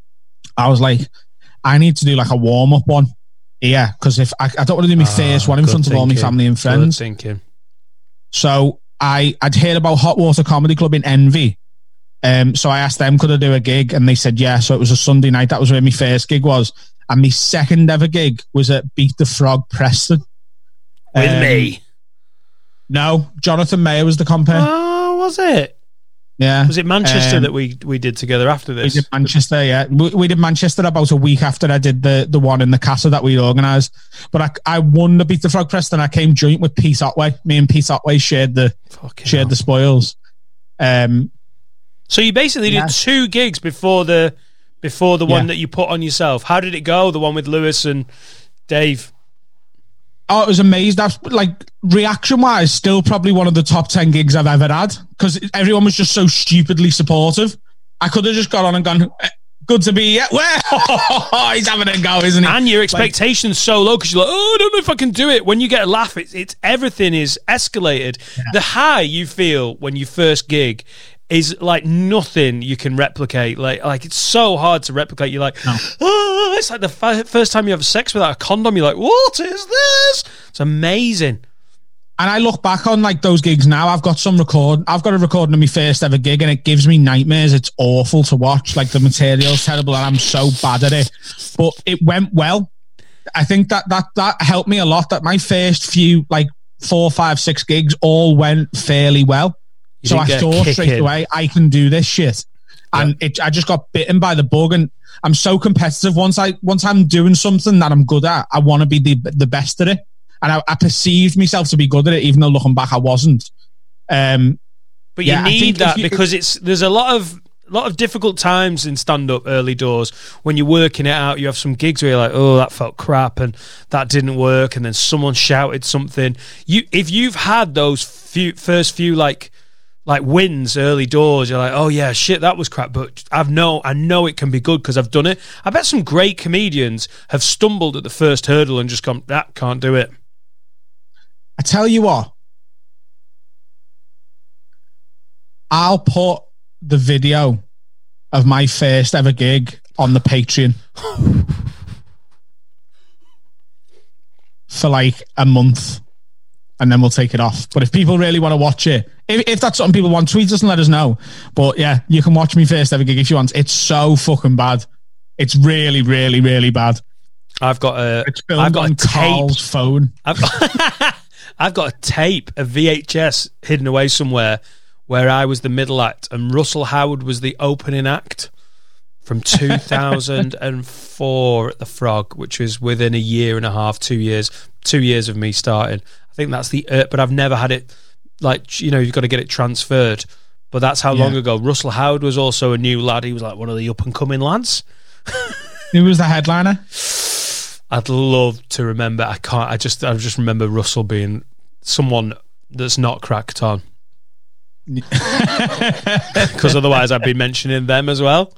I was like, I need to do like a warm-up one. Yeah, because if I, I don't want to do my ah, first one in front thinking. of all my family and friends. Good thinking. So I, I'd heard about Hot Water Comedy Club in Envy. Um, so I asked them, could I do a gig? And they said, yeah. So it was a Sunday night. That was where my first gig was. And my second ever gig was at Beat the Frog, Preston. With um, me? No, Jonathan Mayer was the compere. Oh, was it? Yeah. Was it Manchester um, that we we did together after this? We did Manchester, yeah. We, we did Manchester about a week after I did the, the one in the Casa that we'd organised. But I, I won the Beat the Frog Preston. I came joint with Pete Otway. Me and Pete Otway shared the Fucking shared hell. the spoils. Um, so you basically yeah. did two gigs before the before the one yeah. that you put on yourself. How did it go? The one with Lewis and Dave? Oh, it was amazing. That's like reaction-wise, still probably one of the top ten gigs I've ever had because everyone was just so stupidly supportive. I could have just got on and gone, good to be here. Well, he's having a go, isn't he? And your expectations like, so low because you're like, oh, I don't know if I can do it. When you get a laugh, it's, it's everything is escalated. Yeah. The high you feel when you first gig is like nothing you can replicate. Like, like it's so hard to replicate. You're like, no. oh, it's like the f- first time you have sex without a condom. You're like, what is this? It's amazing. And I look back on like those gigs now. I've got some record. I've got a recording of my first ever gig, and it gives me nightmares. It's awful to watch. Like the material's terrible, and I'm so bad at it. But it went well. I think that that that helped me a lot. That my first few like four, five, six gigs all went fairly well. You so I thought straight in. away, I can do this shit. And yeah. it, I just got bitten by the bug, and I'm so competitive. Once I once I'm doing something that I'm good at, I want to be the the best at it. And I, I perceived myself to be good at it, even though looking back, I wasn't. Um, but you yeah, need that you, because it, it's there's a lot of a lot of difficult times in stand-up early doors when you're working it out. You have some gigs where you're like, oh, that felt crap and that didn't work, and then someone shouted something. You if you've had those few first few like like wins early doors, you're like, oh yeah, shit, that was crap, but I've know I know it can be good because I've done it. I bet some great comedians have stumbled at the first hurdle and just gone, that can't do it. I tell you what, I'll put the video of my first ever gig on the Patreon for like a month, and then we'll take it off. But if people really want to watch it, if, if that's something people want, tweet us and let us know. But yeah, you can watch me first ever gig if you want. It's so fucking bad. It's really, really, really bad. I've got a. It's filmed I've got on a tape. Carl's phone. I've got, I've got a tape, a V H S hidden away somewhere, where I was the middle act and Russell Howard was the opening act from two thousand four at the Frog, which was within a year and a half, two years, two years of me starting. I think that's the, uh, but I've never had it, like, you know, you've got to get it transferred. But that's how yeah. long ago. Russell Howard was also a new lad. He was like one of the up-and-coming lads. Who was the headliner? I'd love to remember. I can't, I just, I just remember Russell being someone that's not cracked on. Because otherwise I'd be mentioning them as well.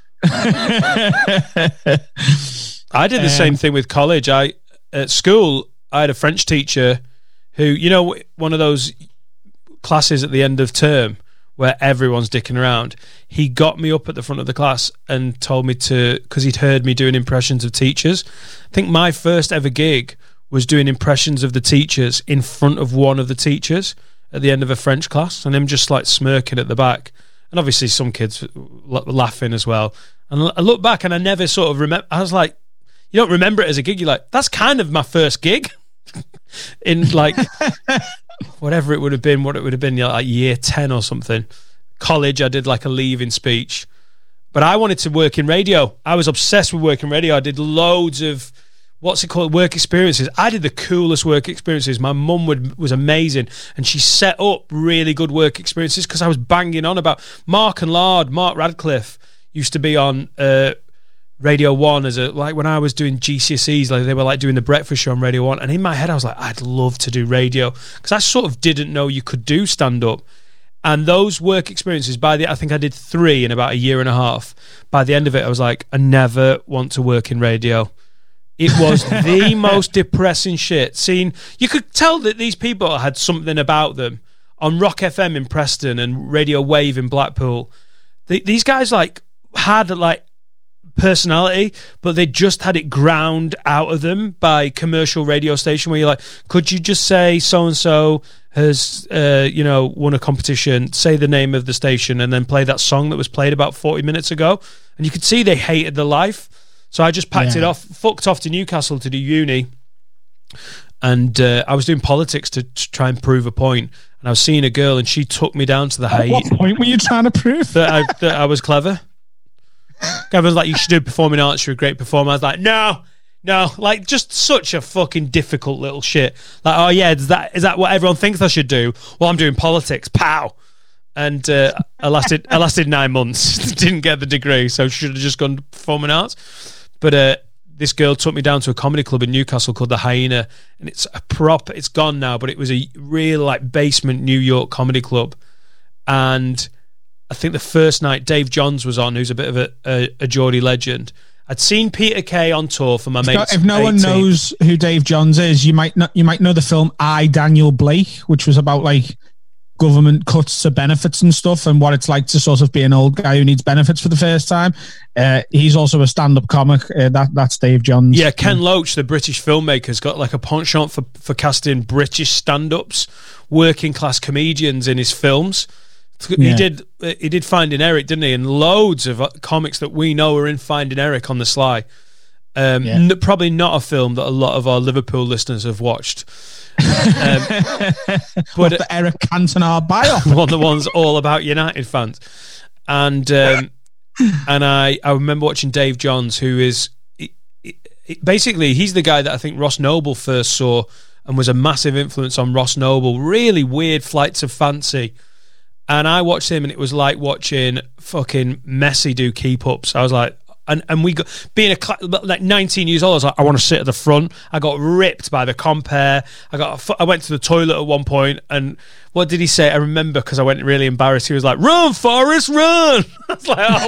I did the um, same thing with college. I at school I had a French teacher who, you know, one of those classes at the end of term where everyone's dicking around. He got me up at the front of the class and told me to, because he'd heard me doing impressions of teachers. I think my first ever gig was doing impressions of the teachers in front of one of the teachers at the end of a French class, and him just like smirking at the back, and obviously some kids l- laughing as well. And I look back and I never sort of remember. I was like, you don't remember it as a gig. You're like, that's kind of my first gig in like whatever it would have been. What it would have been, you know, like year ten or something. College, I did like a leaving speech, but I wanted to work in radio. I was obsessed with working radio. I did loads of. What's it called? Work experiences. I did the coolest work experiences. My mum would, was amazing, and she set up really good work experiences because I was banging on about Mark and Lard. Mark Radcliffe used to be on uh, Radio One as a like when I was doing G C S Es. Like they were like doing the breakfast show on Radio One, and in my head I was like, I'd love to do radio because I sort of didn't know you could do stand up. And those work experiences, by the I think I did three in about a year and a half. By the end of it, I was like, I never want to work in radio. It was the most depressing shit. Seeing, you could tell that these people had something about them on Rock F M in Preston and Radio Wave in Blackpool. They, these guys like had like personality, but they just had it ground out of them by commercial radio station where you're like, could you just say so-and-so has, uh, you know, won a competition, say the name of the station and then play that song that was played about forty minutes ago? And you could see they hated the life. So I just packed yeah. it off, fucked off to Newcastle to do uni, and uh, I was doing politics to, to try and prove a point. And I was seeing a girl, and she took me down to the height. At what point were you trying to prove that I, that I was clever? Everyone's like, "You should do performing arts. You're a great performer." I was like, "No, no!" Like just such a fucking difficult little shit. Like, oh yeah, is that is that what everyone thinks I should do? Well, I'm doing politics. Pow. And uh, I lasted I lasted nine months. Didn't get the degree, so should have just gone to performing arts. But uh, this girl took me down to a comedy club in Newcastle called The Hyena, and it's a proper, it's gone now, but it was a real like basement New York comedy club. And I think the first night Dave Johns was on, who's a bit of a, a, a Geordie legend. I'd seen Peter Kay on tour for my if mates. No, if no eighteen. One knows who Dave Johns is, you might not, you might know the film I, Daniel Blake, which was about like government cuts to benefits and stuff and what it's like to sort of be an old guy who needs benefits for the first time. Uh, he's also a stand-up comic. Uh, that That's Dave Johns. Yeah, Ken Loach, the British filmmaker, has got like a penchant for, for casting British stand-ups, working-class comedians in his films. He yeah. did he did Finding Eric, didn't he? And loads of comics that we know are in Finding Eric on the sly. Um, Yeah. n- probably not a film that a lot of our Liverpool listeners have watched. um, What, the Eric Cantona biopic? one of the ones all about United fans. And um, and I, I remember watching Dave Johns, who is he, he, basically, he's the guy that I think Ross Noble first saw and was a massive influence on Ross Noble. Really weird flights of fancy. And I watched him, and it was like watching fucking Messi do keep-ups. I was like, and, and we got, being a like nineteen years old, I was like, I want to sit at the front. I got ripped by the compare. I got, I went to the toilet at one point, and what did he say? I remember because I went really embarrassed. He was like, "Run, Forrest, run!" I was like, "Oh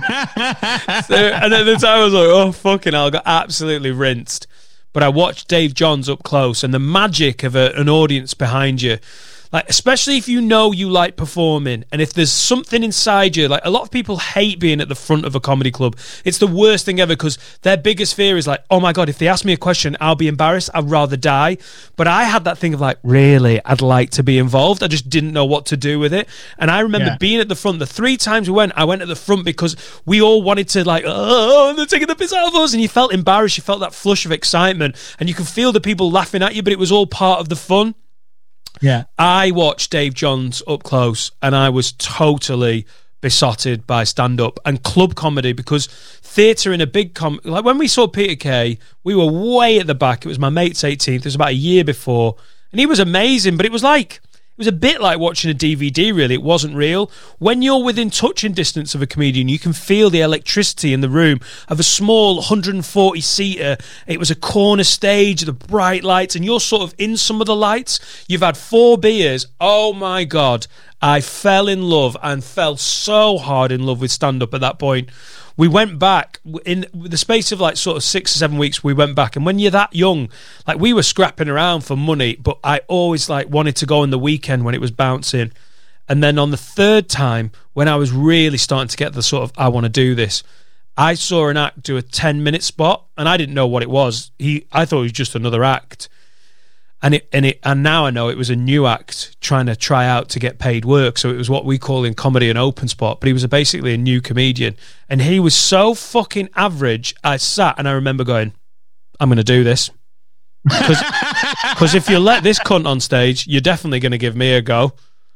my!" So, and at the time, I was like, "Oh fucking hell!" I got absolutely rinsed. But I watched Dave Johns up close, and the magic of a, an audience behind you. Like, especially if you know you like performing, and if there's something inside you, like a lot of people hate being at the front of a comedy club. It's the worst thing ever because their biggest fear is like, oh my God, if they ask me a question, I'll be embarrassed. I'd rather die. But I had that thing of like, really, I'd like to be involved. I just didn't know what to do with it. And I remember Yeah. being at the front. The three times we went, I went at the front because we all wanted to like, oh, they're taking the piss out of us. And you felt embarrassed. You felt that flush of excitement. And you could feel the people laughing at you, but it was all part of the fun. Yeah. I watched Dave Johns up close, and I was totally besotted by stand-up and club comedy because theatre in a big com like when we saw Peter Kay, we were way at the back. It was my mate's eighteenth. It was about a year before, and he was amazing. But it was like it was a bit like watching a D V D. Really, it wasn't real. When you're within touching distance of a comedian, you can feel the electricity in the room of a small one hundred forty seater. It was a corner stage, the bright lights, and you're sort of in some of the lights. You've had four beers. Oh my God. I fell in love and fell so hard in love with stand-up at that point. We went back in the space of like sort of six or seven weeks. We went back, and when you're that young, like we were scrapping around for money, but I always like wanted to go on the weekend when it was bouncing. And then on the third time, when I was really starting to get the sort of I want to do this, I saw an act do a ten minute spot, and I didn't know what it was. He, I thought it was just another act. And it and it and now I know it was a new act trying to try out to get paid work. So it was what we call in comedy an open spot. But he was a, basically a new comedian, and he was so fucking average. I sat and I remember going, "I'm going to do this," because if you let this cunt on stage, you're definitely going to give me a go.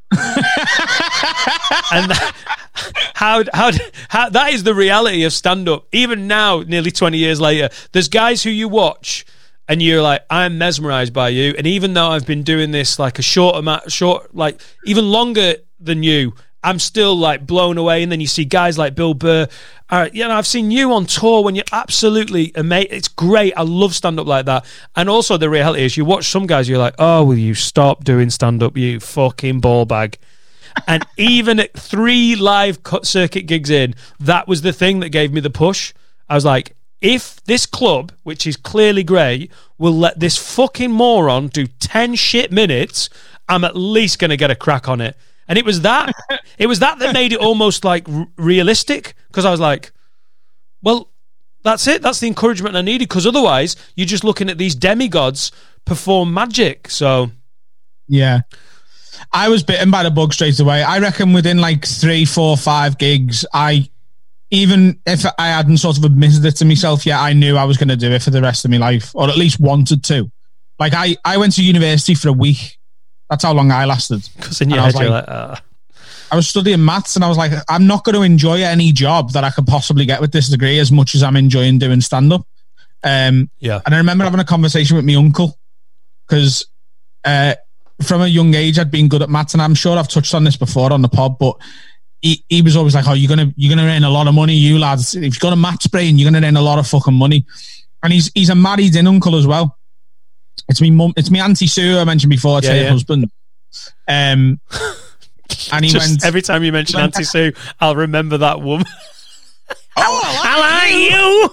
And that, how how how that is the reality of stand up. Even now, nearly twenty years later, there's guys who you watch. And you're like, I'm mesmerised by you. And even though I've been doing this like a short amount, short, like even longer than you, I'm still like blown away. And then you see guys like Bill Burr. Uh, you know, I've seen you on tour when you're absolutely amazing. It's great. I love stand-up like that. And also the reality is you watch some guys, you're like, oh, will you stop doing stand-up, you fucking ball bag. And even at three live circuit gigs in, that was the thing that gave me the push. I was like, if this club, which is clearly great, will let this fucking moron do ten shit minutes, I'm at least going to get a crack on it. And it was that it was that that made it almost like r- realistic, because I was like, well, that's it. That's the encouragement I needed, because otherwise you're just looking at these demigods perform magic. So yeah, I was bitten by the bug straight away. I reckon within like three, four, five gigs, I... Even if I hadn't sort of admitted it to myself yet, I knew I was going to do it for the rest of my life, or at least wanted to. Like, I, I went to university for a week. That's how long I lasted. Because in your head, you're like, uh... I was studying maths, and I was like, I'm not going to enjoy any job that I could possibly get with this degree as much as I'm enjoying doing stand-up. Um, yeah. And I remember having a conversation with my uncle, because uh, from a young age, I'd been good at maths, and I'm sure I've touched on this before on the pod, but He, he was always like, oh, you're gonna you're gonna earn a lot of money, you lads. If you've got a maths brain, you're gonna earn a lot of fucking money. And he's he's a married in uncle as well. It's me mum, it's me Auntie Sue I mentioned before. It's yeah, her yeah. husband. Um, and he Just went every time you mention Auntie Sue, I'll remember that woman. Oh, how are you?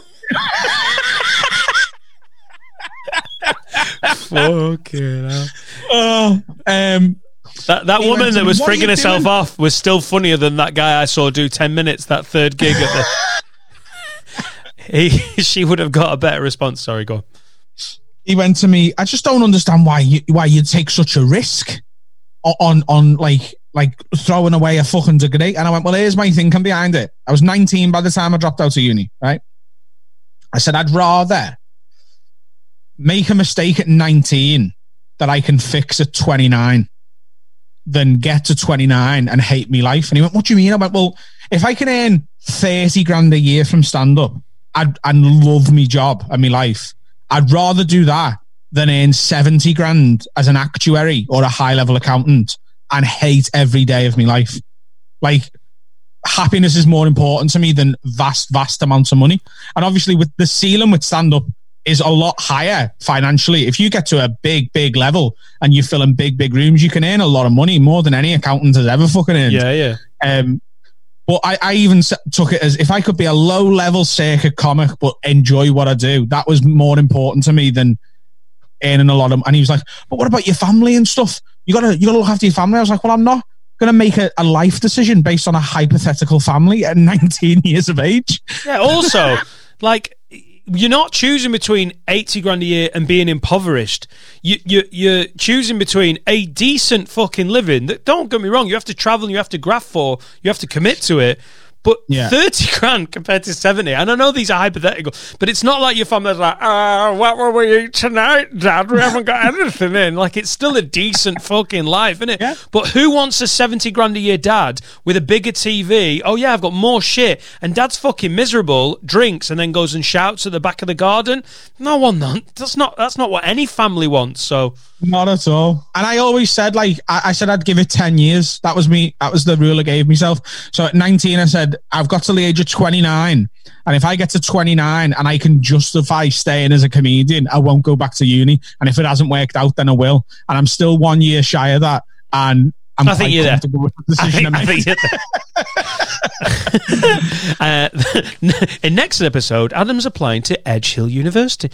Fucking hell. Oh, um. That that He woman went that to, was "What are frigging you herself doing?" off was still funnier than that guy I saw do ten minutes, that third gig at the... he, she would have got a better response. Sorry, go on. He went to me, I just don't understand why you why you take such a risk on, on, on like like throwing away a fucking degree. And I went, well, here's my thinking behind it. I was nineteen by the time I dropped out of uni, right? I said, I'd rather make a mistake at nineteen that I can fix at twenty-nine than get to twenty-nine and hate me life. And he went, what do you mean? I went, well, if I can earn thirty grand a year from stand-up I'd, and love me job and me life, I'd rather do that than earn seventy grand as an actuary or a high-level accountant and hate every day of my life. Like, happiness is more important to me than vast, vast amounts of money. And obviously, with the ceiling with stand-up is a lot higher financially. If you get to a big, big level and you fill in big, big rooms, you can earn a lot of money, more than any accountant has ever fucking earned. Yeah, yeah. Um, but I, I even took it as if I could be a low-level circuit comic but enjoy what I do, that was more important to me than earning a lot of. And he was like, "But what about your family and stuff? You gotta, you gotta look after your family." I was like, "Well, I'm not going to make a, a life decision based on a hypothetical family at nineteen years of age." Yeah. Also, like, you're not choosing between eighty grand a year and being impoverished. You, you, you're choosing between a decent fucking living that, don't get me wrong, you have to travel and you have to graft for, you have to commit to it. But yeah. thirty grand compared to seventy, and I know these are hypothetical, but it's not like your family's like, "Oh, what will we eat tonight, Dad? We haven't got anything in." Like, it's still a decent fucking life, isn't it? Yeah. But who wants a seventy grand a year dad with a bigger T V? Oh yeah, I've got more shit. And Dad's fucking miserable, drinks, and then goes and shouts at the back of the garden. No one, that's not, that's not what any family wants, so... Not at all. And I always said, like, I, I said I'd give it ten years. That was me. That was the rule I gave myself. So at nineteen, I said, I've got to the age of twenty-nine. And if I get to twenty-nine and I can justify staying as a comedian, I won't go back to uni. And if it hasn't worked out, then I will. And I'm still one year shy of that. And I'm I think you're there. With the decision I think, I think you're there. uh, in next episode, Adam's applying to Edge Hill University.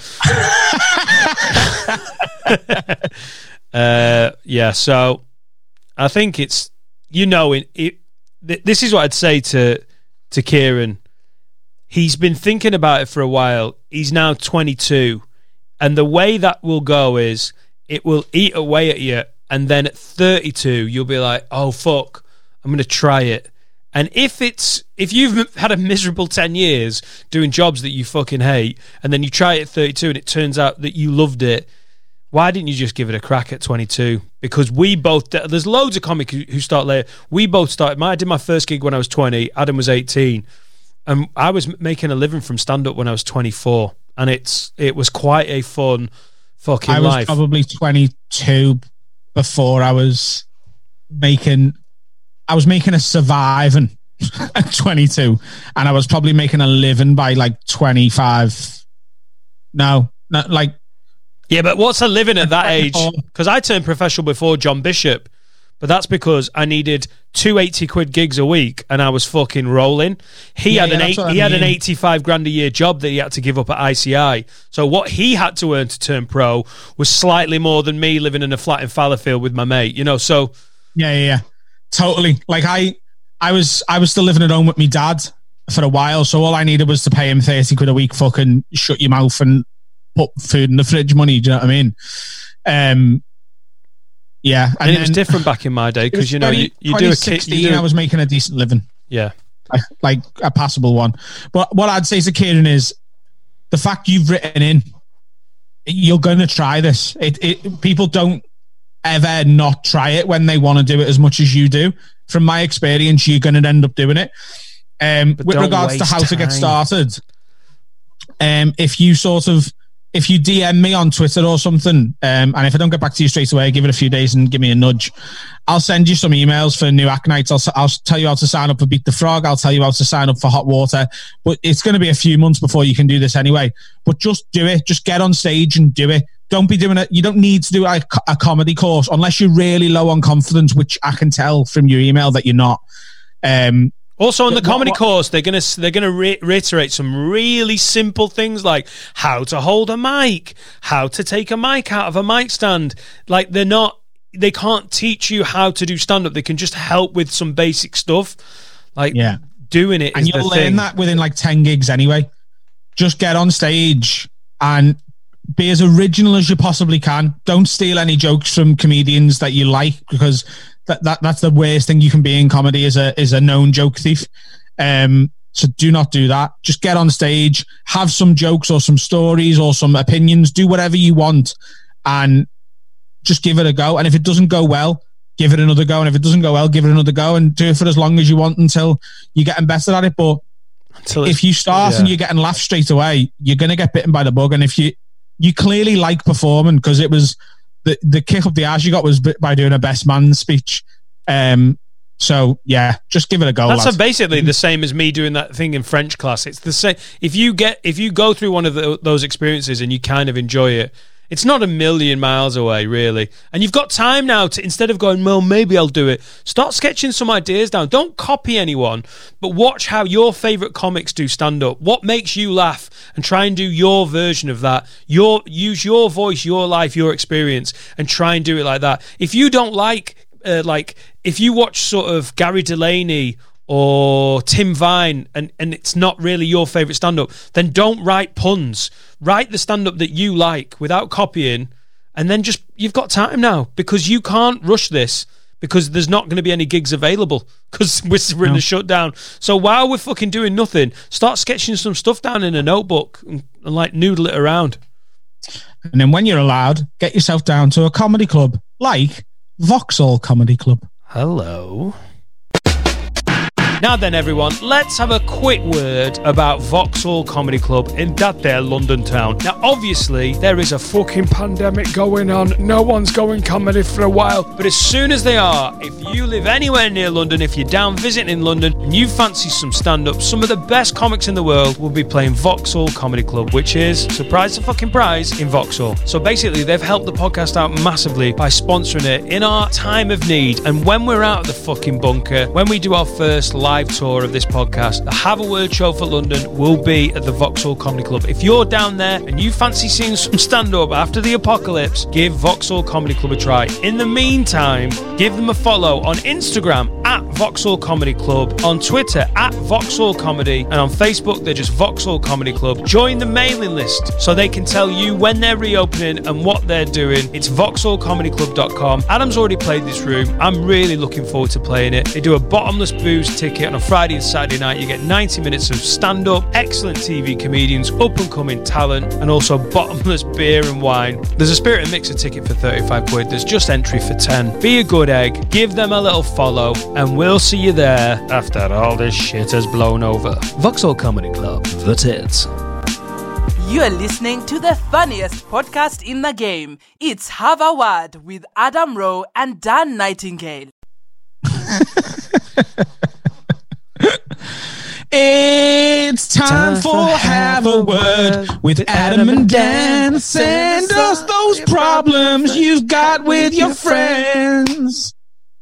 uh, yeah, so I think it's, you know, it, it, this is what I'd say to to Kieran. He's been thinking about it for a while. He's now twenty-two, and the way that will go is it will eat away at you, and then at thirty-two you'll be like, oh fuck, I'm going to try it. And if it's if you've had a miserable ten years doing jobs that you fucking hate, and then you try it at thirty-two and it turns out that you loved it, why didn't you just give it a crack at twenty-two? Because we both, there's loads of comics who start later. We both started, I did my first gig when I was twenty, Adam was eighteen, and I was making a living from stand-up when I was twenty-four, and it's it was quite a fun fucking I was life. probably twenty-two before I was making, I was making a surviving at twenty-two, and I was probably making a living by like twenty-five. No, not like, yeah, but what's a living at that age? Because I turned professional before John Bishop, but that's because I needed two eighty quid gigs a week and I was fucking rolling. He Yeah, had yeah, an that's eight, what I he had an mean. eighty-five grand a year job that he had to give up at I C I. So what he had to earn to turn pro was slightly more than me living in a flat in Fallowfield with my mate. You know, so yeah, yeah, yeah, totally. Like I, I was, I was still living at home with my dad for a while, so all I needed was to pay him thirty quid a week. Fucking shut your mouth and put food in the fridge money. Do you know what I mean? Um, yeah, and, and it was different back in my day because you know you, you do a kid. You do, I was making a decent living. Yeah, like, like a passable one. But what I'd say to Kieran is the fact you've written in, you're going to try this. It, it people don't ever not try it when they want to do it as much as you do. From my experience, you're going to end up doing it. Um, with regards to how time. to get started, um, if you sort of if you D M me on Twitter or something, um, and if I don't get back to you straight away, give it a few days and give me a nudge. I'll send you some emails for new act nights. I'll, I'll tell you how to sign up for Beat the Frog. I'll tell you how to sign up for Hot Water. But it's going to be a few months before you can do this anyway. But just do it. Just get on stage and do it. Don't be doing it. You don't need to do a, a comedy course unless you're really low on confidence, which I can tell from your email that you're not. Um, Also, on the comedy what, what, course, they're gonna they're gonna re- reiterate some really simple things like how to hold a mic, how to take a mic out of a mic stand. Like they're not, they can't teach you how to do stand up. They can just help with some basic stuff, like yeah. doing it. And is you'll the learn thing. that within like ten gigs anyway. Just get on stage and be as original as you possibly can. Don't steal any jokes from comedians that you like, because That, that that's the worst thing you can be in comedy, is a is a known joke thief. Um, So do not do that. Just get on stage, have some jokes or some stories or some opinions, do whatever you want, and just give it a go. And if it doesn't go well, give it another go. And if it doesn't go well, give it another go and do it for as long as you want until you're getting better at it. But until if you start yeah. and you're getting laughed straight away, you're going to get bitten by the bug. And if you, you clearly like performing, because it was the, the kick up the ass you got was by doing a best man speech. Um, So yeah, just give it a go. That's lads. basically the same as me doing that thing in French class. It's the same. If you get, if you go through one of the, those experiences and you kind of enjoy it, it's not a million miles away, really. And you've got time now to, instead of going, well, maybe I'll do it, start sketching some ideas down. Don't copy anyone, but watch how your favourite comics do stand up. What makes you laugh, and try and do your version of that. Your use your voice, your life, your experience, and try and do it like that. If you don't like, uh, like, if you watch sort of Gary Delaney or Tim Vine and, and it's not really your favourite stand-up, then don't write puns. Write the stand-up that you like without copying, and then just, you've got time now, because you can't rush this, because there's not going to be any gigs available, because we're, we're in no. a shutdown. So while we're fucking doing nothing, start sketching some stuff down in a notebook and, and like noodle it around. And then when you're allowed, get yourself down to a comedy club like Vauxhall Comedy Club. Hello. Now then, everyone, let's have a quick word about Vauxhall Comedy Club in that there London town. Now, obviously, there is a fucking pandemic going on. No one's going comedy for a while. But as soon as they are, if you live anywhere near London, if you're down visiting in London and you fancy some stand-up, some of the best comics in the world will be playing Vauxhall Comedy Club, which is, surprise the fucking prize, in Vauxhall. So basically, they've helped the podcast out massively by sponsoring it in our time of need. And when we're out of the fucking bunker, when we do our first live live tour of this podcast, the Have a Word show for London will be at the Vauxhall Comedy Club. If you're down there and you fancy seeing some stand-up after the apocalypse, give Vauxhall Comedy Club a try. In the meantime, give them a follow on Instagram at Vauxhall Comedy Club, on Twitter at Vauxhall Comedy, and on Facebook they're just Vauxhall Comedy Club. Join the mailing list so they can tell you when they're reopening and what they're doing. It's vauxhall comedy club dot com. Adam's already played this room. I'm really looking forward to playing it. They do a bottomless booze ticket on a Friday and Saturday night. You get ninety minutes of stand-up, excellent T V comedians, up-and-coming talent, and also bottomless beer and wine. There's a Spirit and Mixer ticket for thirty-five quid. There's just entry for ten. Be a good egg, give them a little follow, and we'll see you there after all this shit has blown over. Vauxhall Comedy Club, the tits. You're listening to the funniest podcast in the game. It's Have a Word with Adam Rowe and Dan Nightingale. It's time, time for Have a Word with Adam and Dan. Send us those problems you've got with your friends.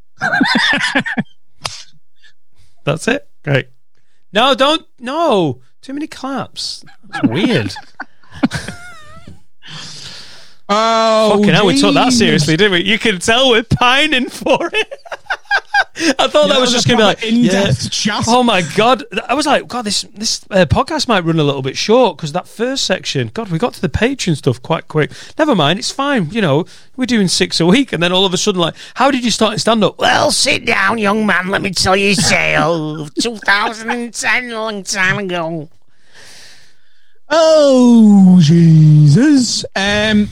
That's it? Great. No, don't. No. Too many claps. That's weird. Oh, fucking hell, we took that seriously, didn't we? You can tell we're pining for it. I thought yeah, that was just going to be like in-depth yeah. chat. Oh my god! I was like, God, this this uh, podcast might run a little bit short because that first section. God, we got to the Patreon stuff quite quick. Never mind, it's fine. You know, we're doing six a week, and then all of a sudden, like, how did you start to stand up? Well, sit down, young man. Let me tell you a tale of two thousand ten, a long time ago. Oh Jesus! Um,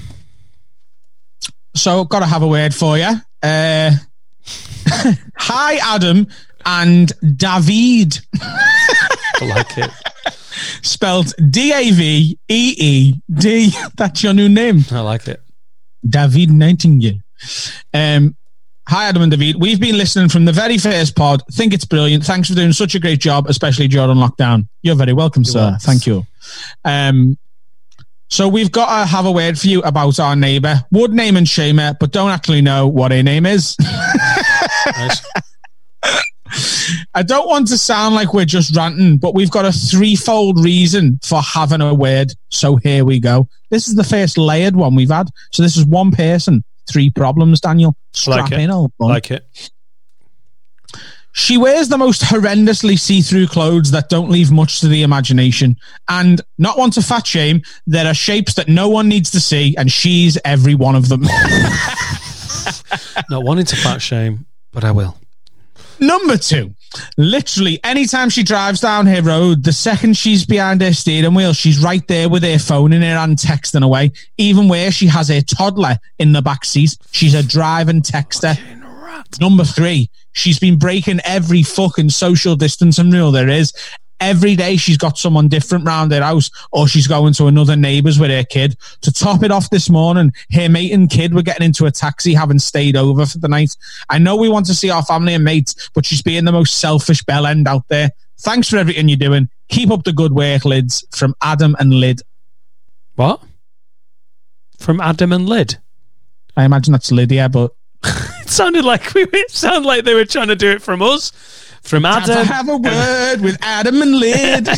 so got to have a word for you. Uh. Hi, Adam and David. I like it. Spelled D A V E E D. That's your new name. I like it. David Nightingale. Um, hi, Adam and David. We've been listening from the very first pod. Think it's brilliant. Thanks for doing such a great job, especially during lockdown. You're very welcome, You're sir. Welcome. Thank you. Um, so we've got to have a word for you about our neighbour. Would name and shame her, but don't actually know what her name is. Nice. I don't want to sound like we're just ranting, but we've got a threefold reason for having a word. So here we go. This is the first layered one we've had. So this is one person, three problems, Daniel. Strap like in, old boy. Like it. She wears the most horrendously see-through clothes that don't leave much to the imagination. And not want to fat shame, there are shapes that no one needs to see, and she's every one of them. Not wanting to fat shame, but I will. Number two. Literally, anytime she drives down her road, the second she's behind her steering wheel, she's right there with her phone in her hand texting away. Even where she has her toddler in the back seat, she's a driving texter. Number three, she's been breaking every fucking social distancing rule there is. Every day she's got someone different round her house, or she's going to another neighbour's with her kid. To top it off this morning, her mate and kid were getting into a taxi having stayed over for the night. I know we want to see our family and mates, but she's being the most selfish bell end out there. Thanks for everything you're doing. Keep up the good work, Lids. From Adam and Lid. What? From Adam and Lid? I imagine that's Lydia, but... It sounded like we it sounded like they were trying to do it from us. From Adam. Time to have a word with Adam and Lid.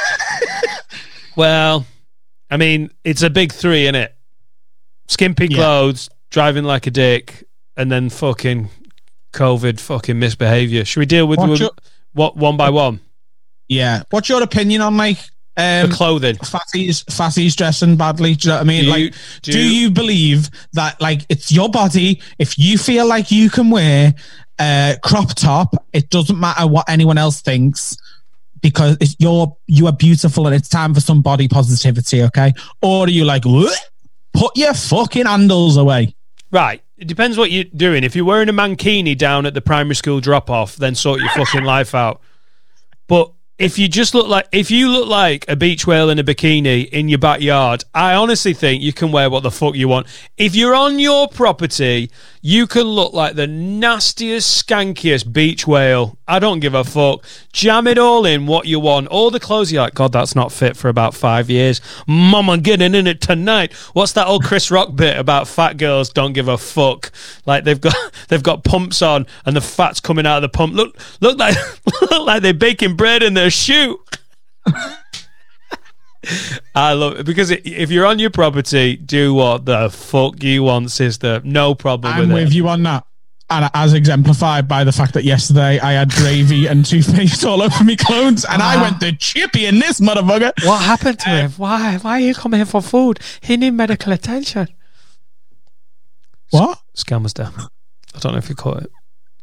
Well, I mean, it's a big three, isn't it? Skimpy Yeah. clothes, driving like a dick, and then fucking COVID fucking misbehaviour. Should we deal with, What's with your- what one by one? Yeah. What's your opinion on, like, um, The clothing. fatties, fatties dressing badly? Do you know what I mean? Do you- like, do do, you- you believe that, like, it's your body? If you feel like you can wear a crop top, it doesn't matter what anyone else thinks, because it's you're you are beautiful and it's time for some body positivity, okay? Or are you like, "What? Put your fucking handles away"? Right. It depends what you're doing. If you're wearing a mankini down at the primary school drop-off, then sort your fucking life out. But if you just look like, if you look like a beach whale in a bikini in your backyard, I honestly think you can wear what the fuck you want. If you're on your property, you can look like the nastiest, skankiest beach whale. I don't give a fuck. Jam it all in what you want. All the clothes you're like, God, that's not fit for about five years. Mama getting in it tonight. What's that old Chris Rock bit about fat girls don't give a fuck? Like they've got they've got pumps on and the fat's coming out of the pump. Look look like look like they're baking bread in their shoe. I love it because it, if you're on your property, do what the fuck you want, sister. No problem I'm with, with it. you on that. And as exemplified by the fact that yesterday I had gravy and toothpaste all over me clothes, and I went to chippy in this motherfucker. What happened to him? Why? Why are you coming here for food? He need medical attention. What? Scamster. I don't know if you caught it.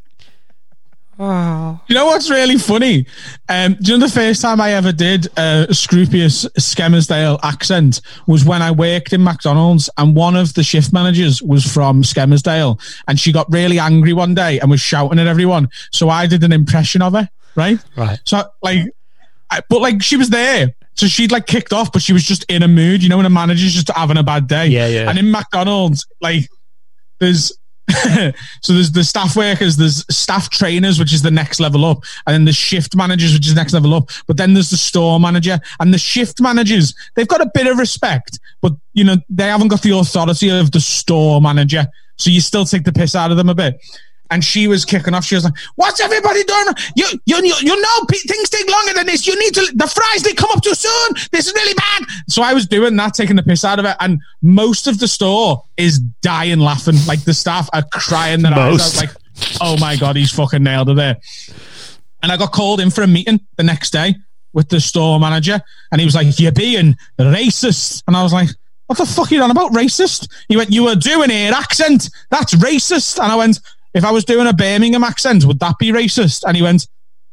Oh. You know what's really funny? Um, do you know the first time I ever did a scrupious Skelmersdale accent was when I worked in McDonald's, and one of the shift managers was from Skelmersdale, and she got really angry one day and was shouting at everyone. So I did an impression of her, right? Right. So like, I, but like she was there. So she'd like kicked off, but she was just in a mood, you know, when a manager's just having a bad day. Yeah, yeah. And in McDonald's, like, there's so there's the staff workers, there's staff trainers, which is the next level up, and then the shift managers, which is the next level up. But then there's the store manager, and the shift managers, they've got a bit of respect, but you know they haven't got the authority of the store manager. So you still take the piss out of them a bit. And she was kicking off. She was like, "What's everybody doing? You, you, you, you know, things take longer than this. You need to. The fries they come up too soon. This is really bad." So I was doing that, taking the piss out of it, and most of the store is dying laughing. Like the staff are crying their eyes out. I was like, "Oh my god, he's fucking nailed it there." And I got called in for a meeting the next day with the store manager, and he was like, "You're being racist," and I was like, "What the fuck are you on about, racist?" He went, "You were doing an accent. That's racist," and I went, "If I was doing a Birmingham accent, would that be racist?" And he went,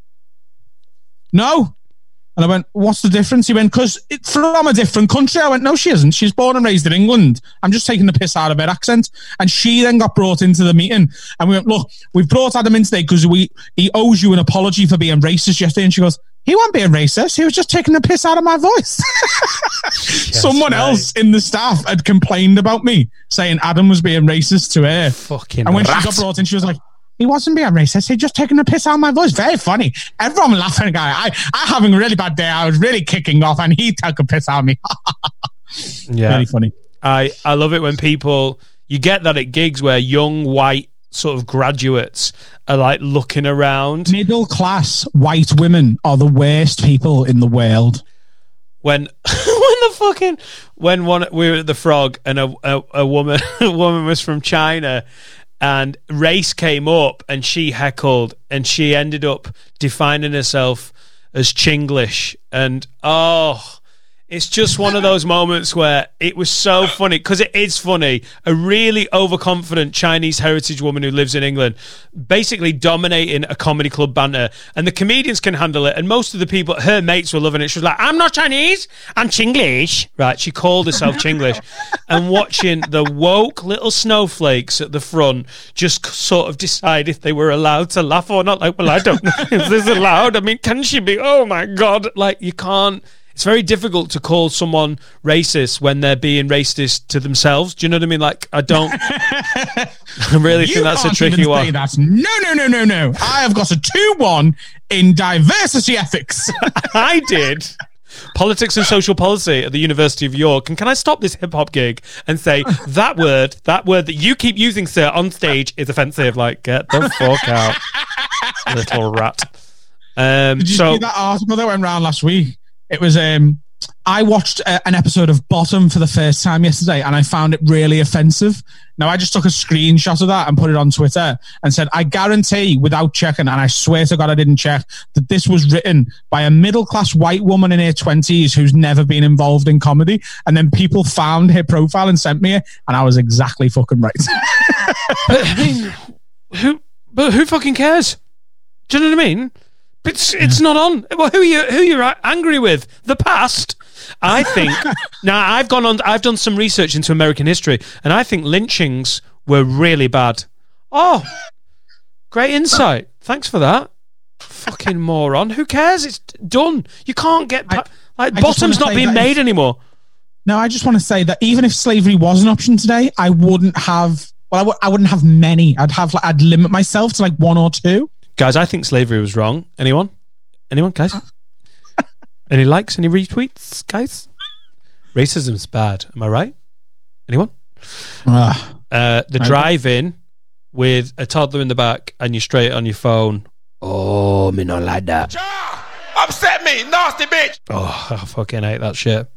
"No." And I went, "What's the difference?" He went, "Because it's from a different country." I went, "No, she isn't. She's born and raised in England. I'm just taking the piss out of her accent." And she then got brought into the meeting. And we went, "Look, we've brought Adam in today because we he owes you an apology for being racist yesterday." And she goes, "He wasn't being racist. He was just taking the piss out of my voice." Yes, Someone right. else in the staff had complained about me, saying Adam was being racist to her. Fucking And when rat. she got brought in, she was like, "He wasn't being racist. He just taking the piss out of my voice." Very funny. Everyone laughing. Guy, I, I having a really bad day. I was really kicking off, and he took a piss out of me. Yeah. Really funny. I, I love it when people, you get that at gigs where young white sort of graduates are like looking around. Middle class white women are the worst people in the world. When when the fucking when one we were at the Frog and a a, a woman a woman was from China and race came up and she heckled and she ended up defining herself as Chinglish, and oh, It's just one of those moments where it was so funny, because it is funny. A really overconfident Chinese heritage woman who lives in England basically dominating a comedy club banter, and the comedians can handle it, and most of the people, her mates, were loving it. She was like, I'm not Chinese, I'm Chinglish. Right, she called herself Chinglish. And watching the woke little snowflakes at the front just sort of decide if they were allowed to laugh or not. Like, well, I don't know. Is this allowed? I mean, can she be? Oh my God. Like, you can't. It's very difficult to call someone racist when they're being racist to themselves. Do you know what I mean? Like, I don't. I really you think that's a can't tricky even one. say that. No, no, no, no, no. I have got a two one in diversity ethics. I did politics and social policy at the University of York. And can I stop this hip hop gig and say that word, that word that you keep using, sir, on stage is offensive? Like, get the fuck out, little rat. Um, Did you so see that article that went around last week? It was, um, I watched uh, an episode of Bottom for the first time yesterday, and I found it really offensive. Now, I just took a screenshot of that and put it on Twitter and said, I guarantee, without checking, and I swear to God I didn't check, that this was written by a middle-class white woman in her twenties who's never been involved in comedy. And then people found her profile and sent me it, and I was exactly fucking right. But, I mean, who, but who fucking cares? Do you know what I mean? It's it's not on. Well, who are you who you're angry with? The past. I think. Now, I've gone on. I've done some research into American history, and I think lynchings were really bad. Oh, great insight. Thanks for that. Fucking moron. Who cares? It's done. You can't get pa- I, like I Bottom's not being made if, anymore. No, I just want to say that even if slavery was an option today, I wouldn't have. Well, I, w- I wouldn't have many. I'd have. Like, I'd limit myself to like one or two. Guys, I think slavery was wrong. Anyone? Anyone, guys? Any likes? Any retweets, guys? Racism's bad. Am I right? Anyone? Uh, uh, the drive-in with a toddler in the back and you're straight on your phone. Oh, me not like that. Upset me, nasty bitch. Oh, I fucking hate that shit.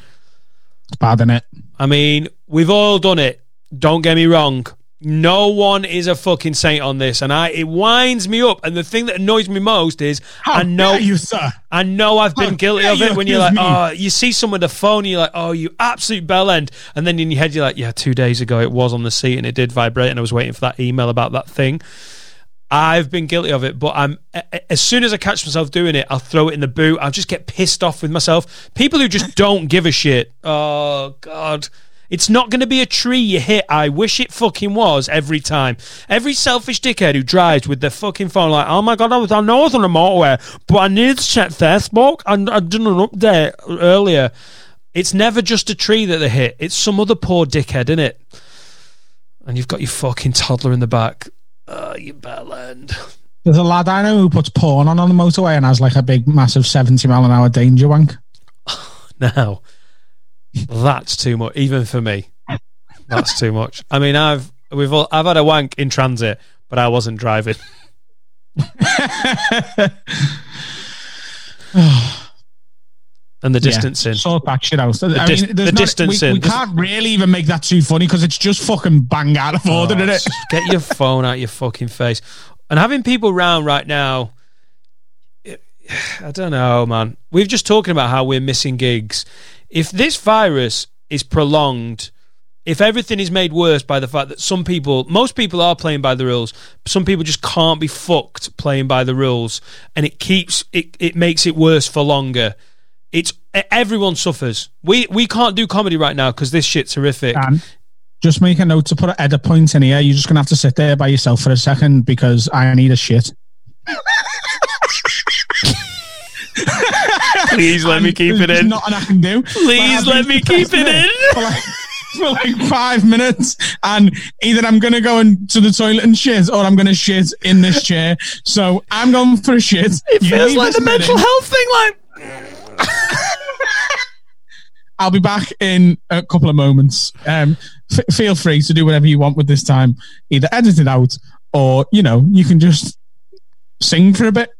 It's bad, isn't it? I mean, we've all done it. Don't get me wrong. No one is a fucking saint on this, and I it winds me up. And the thing that annoys me most is How I know dare you, sir. I know I've been How guilty dare of it you when you're accuse like, me? oh, you see someone with a phone, and you're like, oh, you absolute bellend, and then in your head you're like, yeah, two days ago it was on the seat and it did vibrate, and I was waiting for that email about that thing. I've been guilty of it, but I'm as soon as I catch myself doing it, I'll throw it in the boot. I'll just get pissed off with myself. People who just don't give a shit. Oh God. It's not going to be a tree you hit. I wish it fucking was every time. Every selfish dickhead who drives with their fucking phone like, oh my God, I was I know I was on the motorway, but I needed to check Facebook. I, I did an update earlier. It's never just a tree that they hit. It's some other poor dickhead, innit? And you've got your fucking toddler in the back. Oh, you bellend. There's a lad I know who puts porn on on the motorway and has like a big, massive seventy mile an hour danger wank. Now, that's too much, even for me. That's too much. I mean, I've we've all, I've had a wank in transit, but I wasn't driving. And the distancing. Yeah, sort that shit out. The, I dis- mean, the not, distancing. we, we can't really even make that too funny because it's just fucking bang out of order, Oh, isn't it? Get your phone out your fucking face. And having people around right now, I don't know, man. We've just talking about how we're missing gigs. If this virus is prolonged, if everything is made worse by the fact that some people, most people are playing by the rules, some people just can't be fucked playing by the rules, and it keeps it, it makes it worse for longer. It's everyone suffers. We we can't do comedy right now because this shit's horrific. Dan, just make a note to put an edit point in here. You're just gonna have to sit there by yourself for a second because I need a shit. Please let me keep it There's in. nothing I can do. Please Like, let me keep it in. For like, for like five minutes, and either I'm gonna go into the toilet and shit, or I'm gonna shit in this chair. So I'm going for a shit. It You feels leave like this the bit mental in. health thing, like. I'll be back in a couple of moments. Um, f- feel free to do whatever you want with this time. Either edit it out, or you know, you can just sing for a bit.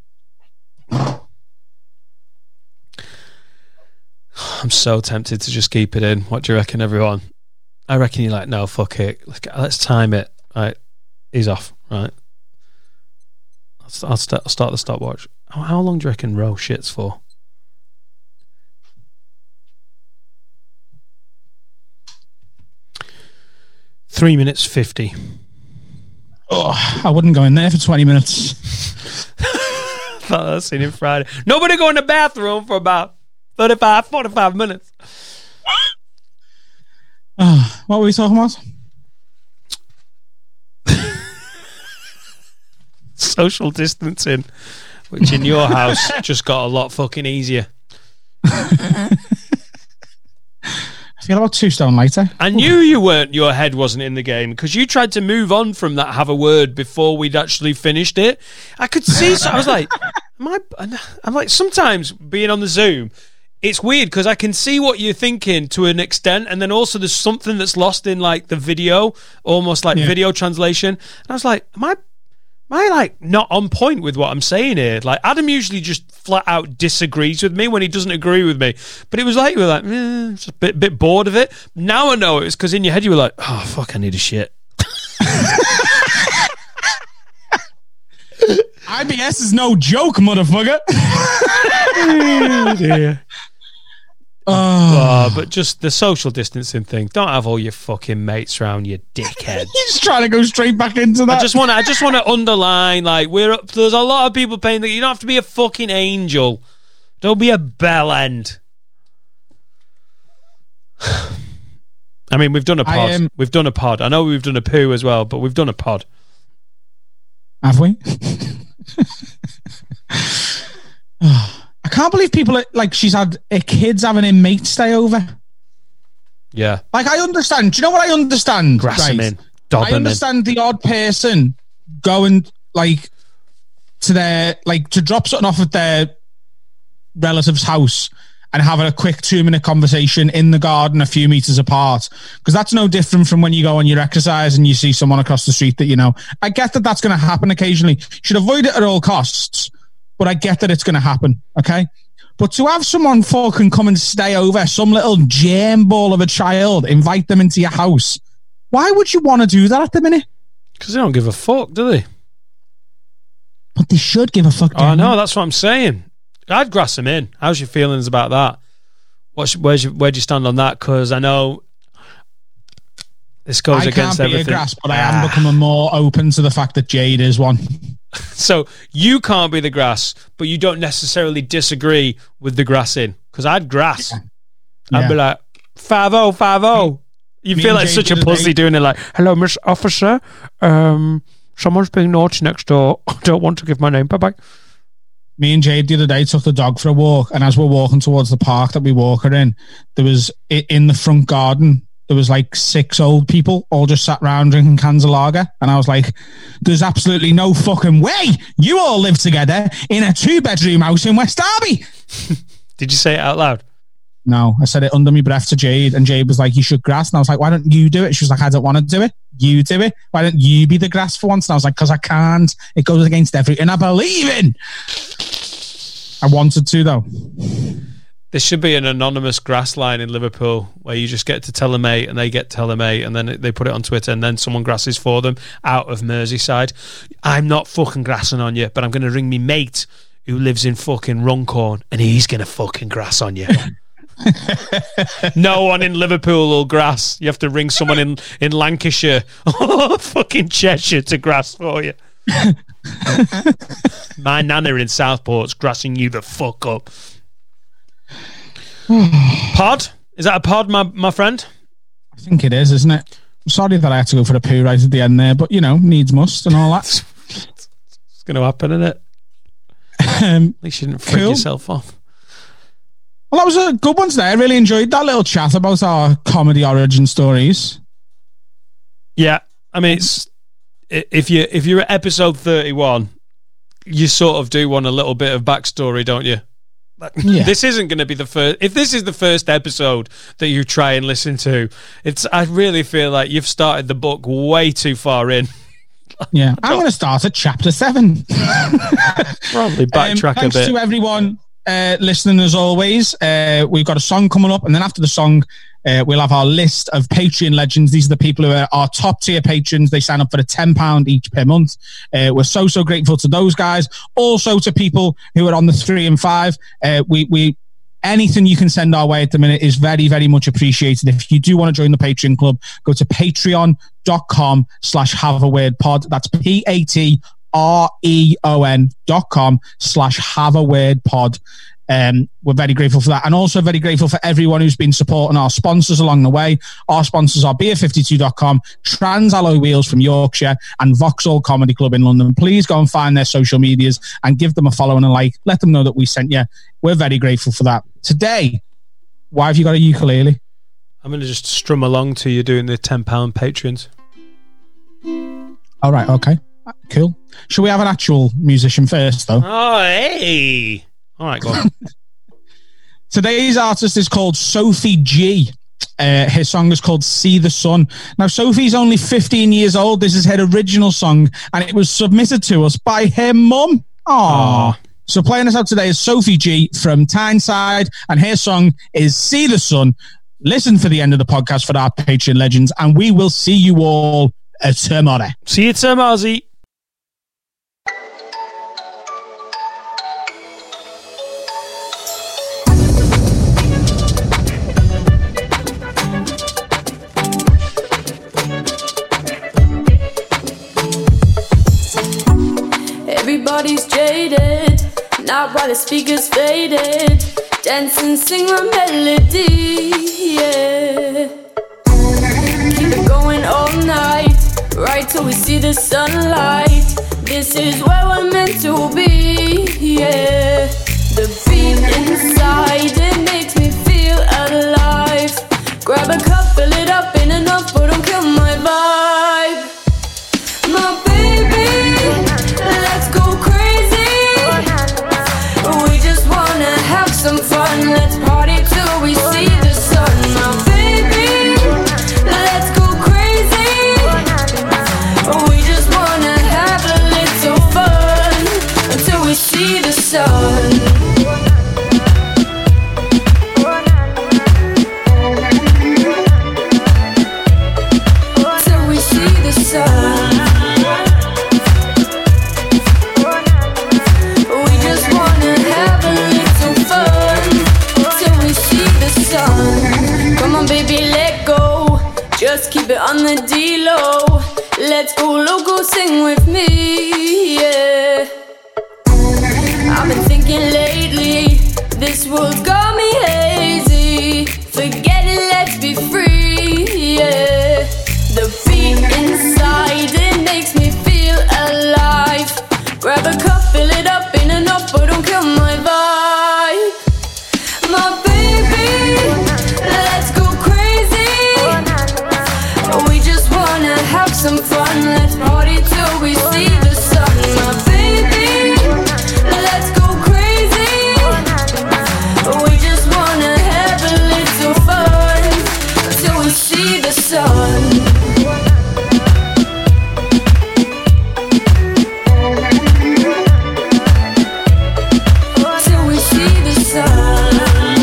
I'm so tempted to just keep it in. What do you reckon, everyone? I reckon you're like, no, fuck it. Let's time it. Right, he's off. Right, I'll start, I'll start, I'll start the stopwatch. How, how long do you reckon Roe shits for? Three minutes fifty. Oh, I wouldn't go in there for twenty minutes. Thought I was seeing him Friday. Nobody go in the bathroom for about thirty-five, forty-five minutes. Oh, what were we talking about? Social distancing, which in your house just got a lot fucking easier. I feel about two stone lighter. I knew you weren't, your head wasn't in the game because you tried to move on from that have a word before we'd actually finished it. I could see, so I was like, am I, I'm like, sometimes being on the Zoom, it's weird because I can see what you're thinking to an extent, and then also there's something that's lost in like the video, almost like yeah. video translation. And I was like, am I, am I like not on point with what I'm saying here? Like Adam usually just flat out disagrees with me when he doesn't agree with me, but it was like you were like, eh, just a bit, bit bored of it. Now I know it was because in your head you were like, oh fuck, I need a shit. I B S is no joke, motherfucker. Oh, dear. Oh. Oh, but just the social distancing thing. Don't have all your fucking mates around, you dickhead. You're just trying to go straight back into that. I just want to. I just want to underline, like, we're up. There's a lot of people paying that. You don't have to be a fucking angel. Don't be a bell end. I mean, we've done a pod. Um, we've done a pod. I know we've done a poo as well, but we've done a pod. Have we? I can't believe people are, like she's had her kids having her mate stay over. Yeah, like I understand. Do you know what I understand? Grass right? him in, dob I understand in. the odd person going like to their like to drop something off at their relative's house and having a quick two minute conversation in the garden a few meters apart, because that's no different from when you go on your exercise and you see someone across the street that you know. I get that that's going to happen occasionally. You should avoid it at all costs, but I get that it's going to happen. Okay, but to have someone fucking come and stay over, some little germ ball of a child, invite them into your house, why would you want to do that at the minute? Because they don't give a fuck, do they? But they should give a fuck. Oh no, that's what I'm saying. I'd grass them in. How's your feelings about that? What's where's your, where do you stand on that? Because I know this goes I against can't be everything. A grass, but I am becoming more open to the fact that Jade is one. So you can't be the grass, but you don't necessarily disagree with the grassing. Because I'd grass. Yeah. I'd yeah. be like, five oh, five oh. You Me feel like Jade such a pussy day. Doing it like, hello, Miss Officer. Um, someone's being naughty next door. I don't want to give my name. Bye-bye. Me and Jade the other day took the dog for a walk, and as we're walking towards the park that we walk her in, there was, in the front garden, there was like six old people all just sat around drinking cans of lager. And I was like, there's absolutely no fucking way you all live together in a two-bedroom house in West Derby. Did you say it out loud? No, I said it under my breath to Jade, and Jade was like, you should grass. And I was like, why don't you do it? She was like, I don't want to do it. You do it. Why don't you be the grass for once? And I was like, because I can't. It goes against everything I believe in. I wanted to, though. There should be an anonymous grass line in Liverpool where you just get to tell a mate and they get to tell a mate, and then they put it on Twitter, and then someone grasses for them out of Merseyside. I'm not fucking grassing on you, but I'm going to ring me mate who lives in fucking Runcorn, and he's going to fucking grass on you. No one in Liverpool will grass. You have to ring someone in, in Lancashire or fucking Cheshire to grass for you. My nana in Southport's grassing you the fuck up. Pod? Is that a pod, my, my friend? I think it is, isn't it? I'm sorry that I had to go for a poo right at the end there, but, you know, needs must and all that. It's going to happen, isn't it? Um, At least you didn't freak cool. yourself off. Well, that was a good one today. I really enjoyed that little chat about our comedy origin stories. Yeah, I mean, it's, if you if you're at episode thirty-one, you sort of do want a little bit of backstory, don't you? Yeah. This isn't going to be the first. If this is the first episode that you try and listen to, it's. I really feel like you've started the book way too far in. Yeah, I'm going to start at chapter seven. Probably backtrack um, a bit. Thanks to everyone uh, listening as always. Uh, we've got a song coming up, and then after the song, uh, we'll have our list of Patreon legends. These are the people who are our top tier patrons. They sign up for a ten pounds each per month. Uh, we're so, so grateful to those guys. Also to people who are on the three and five. Uh, we, we, Anything you can send our way at the minute is very, very much appreciated. If you do want to join the Patreon club, go to patreon.com slash have a word pod. That's P-A-T-R-E-O-N dot com slash have a word pod. Um, we're very grateful for that. And also very grateful for everyone who's been supporting our sponsors along the way. Our sponsors are beer fifty-two dot com, Trans Alloy Wheels from Yorkshire, and Vauxhall Comedy Club in London. Please go and find their social medias and give them a follow and a like. Let them know that we sent you. We're very grateful for that. Today, why have you got a ukulele? I'm going to just strum along to you doing the ten pound Patreons. All right, okay. Cool. Shall we have an actual musician first, though? Oh, hey! All right, go on. Today's artist is called Sophie G. Uh, his song is called See the Sun. Now, Sophie's only fifteen years old. This is her original song, and it was submitted to us by her mum. Aww. So playing us out today is Sophie G from Tyneside, and her song is See the Sun. Listen for the end of the podcast for our Patreon legends, and we will see you all uh, tomorrow. See you tomorrow. Everybody's jaded, not while the speakers faded. Dance and sing a melody, yeah. Keep it going all night, right till we see the sunlight. This is where we're meant to be, yeah. The beat inside, it makes me feel alive. Grab a cup, fill it up, ain't enough, but don't kill my vibe. My baby, let's go crazy. We just wanna have some fun. Let's party till we see the sun. My baby, let's go crazy. We just wanna have a little fun until we see the sun. Till we see the sun. Come on, baby, let go. Just keep it on the D-low. Let's go loco, sing with me, yeah. I've been thinking lately, this world's got me hazy. Forget it, let's be free, yeah. The beat inside, it makes me feel alive. Grab a cup, fill it up, ain't enough, but don't kill my vibe. My baby, let's go crazy. We just wanna have some fun. Let's party till we see the sun. My baby, let's go crazy. We just wanna have a little fun till we see the sun. Till we see the sun.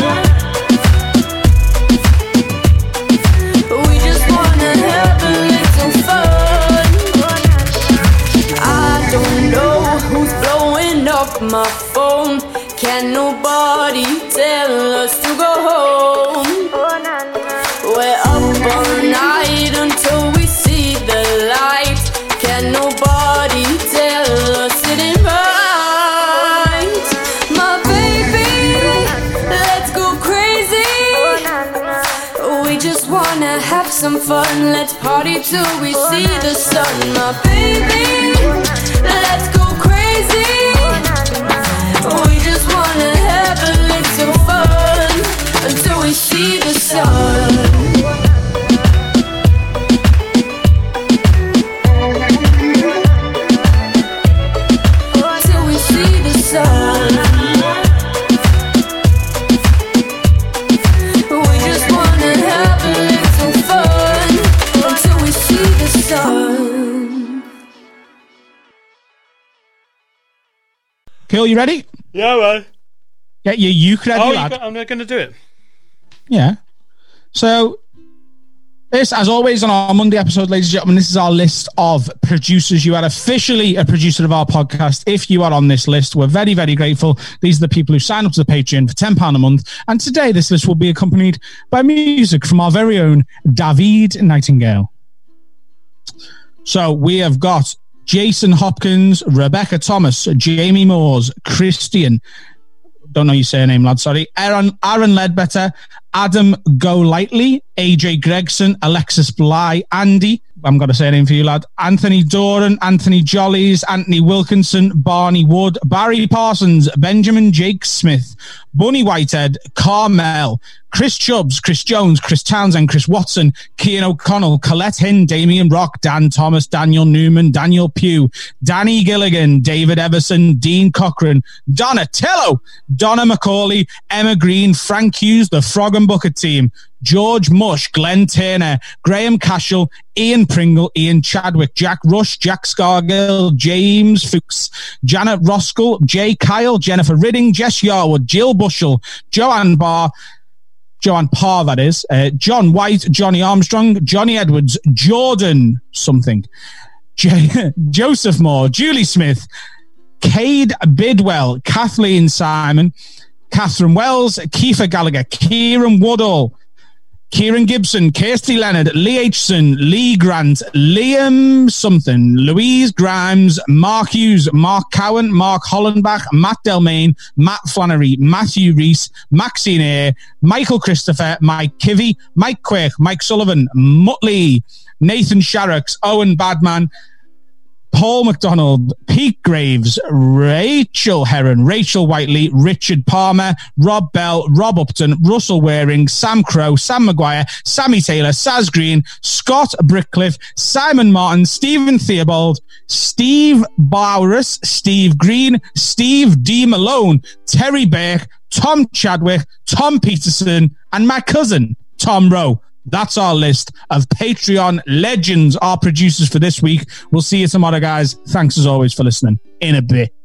My phone, can nobody tell us to go home? We're up all night until we see the light. Can nobody tell us it ain't right? My baby, let's go crazy. We just wanna have some fun. Let's party till we see the sun. My baby, let's go crazy. We just wanna have a little fun until we see the sun. Till we see the sun. We just wanna have a little fun until we see the sun. Cool, you ready? Yeah, well. Get your uke ready, Oh, you lad. got, I'm not going to do it. Yeah. So, This, as always, on our Monday episode, ladies and gentlemen, this is our list of producers. You are officially a producer of our podcast if you are on this list. We're very, very grateful. These are the people who sign up to the Patreon for ten pounds a month. And today, this list will be accompanied by music from our very own David Nightingale. So we have got Jason Hopkins, Rebecca Thomas, Jamie Moores, Christian, don't know your surname, lad, sorry, Aaron, Aaron Ledbetter, Adam Golightly, A J Gregson, Alexis Bly, Andy, I'm going to say a name for you, lad, Anthony Doran, Anthony Jollies, Anthony Wilkinson, Barney Wood, Barry Parsons, Benjamin Jake Smith, Bunny Whitehead, Carmel, Chris Chubbs, Chris Jones, Chris Townsend, Chris Watson, Cian O'Connell, Colette Hinn, Damien Rock, Dan Thomas, Daniel Newman, Daniel Pugh, Danny Gilligan, David Everson, Dean Cochran, Donatello, Donna McCauley, Emma Green, Frank Hughes, the Frog and Bucket team, George Mush, Glenn Turner, Graham Cashel, Ian Pringle, Ian Chadwick, Jack Rush, Jack Scargill, James Fuchs, Janet Roskell, Jay Kyle, Jennifer Ridding, Jess Yarwood, Jill Bushell, Joanne Barr, Joanne Parr, that is, uh, John White, Johnny Armstrong, Johnny Edwards, Jordan something, J- Joseph Moore, Julie Smith, Cade Bidwell, Kathleen Simon, Catherine Wells, Kiefer Gallagher, Kieran Woodall, Kieran Gibson, Kirsty Leonard, Lee Aitchison, Lee Grant, Liam something, Louise Grimes, Mark Hughes, Mark Cowan, Mark Hollenbach, Matt Delmain, Matt Flannery, Matthew Reese, Maxine Eyre, Michael Christopher, Mike Kivy, Mike Quirk, Mike Sullivan, Mutt Lee, Nathan Sharrocks, Owen Badman, Paul McDonald, Pete Graves, Rachel Heron, Rachel Whiteley, Richard Palmer, Rob Bell, Rob Upton, Russell Waring, Sam Crow, Sam Maguire, Sammy Taylor, Saz Green, Scott Brickcliffe, Simon Martin, Stephen Theobald, Steve Bowers, Steve Green, Steve D. Malone, Terry Burke, Tom Chadwick, Tom Peterson, and my cousin, Tom Rowe. That's our list of Patreon legends, our producers for this week. We'll see you tomorrow, guys. Thanks as always for listening. In a bit.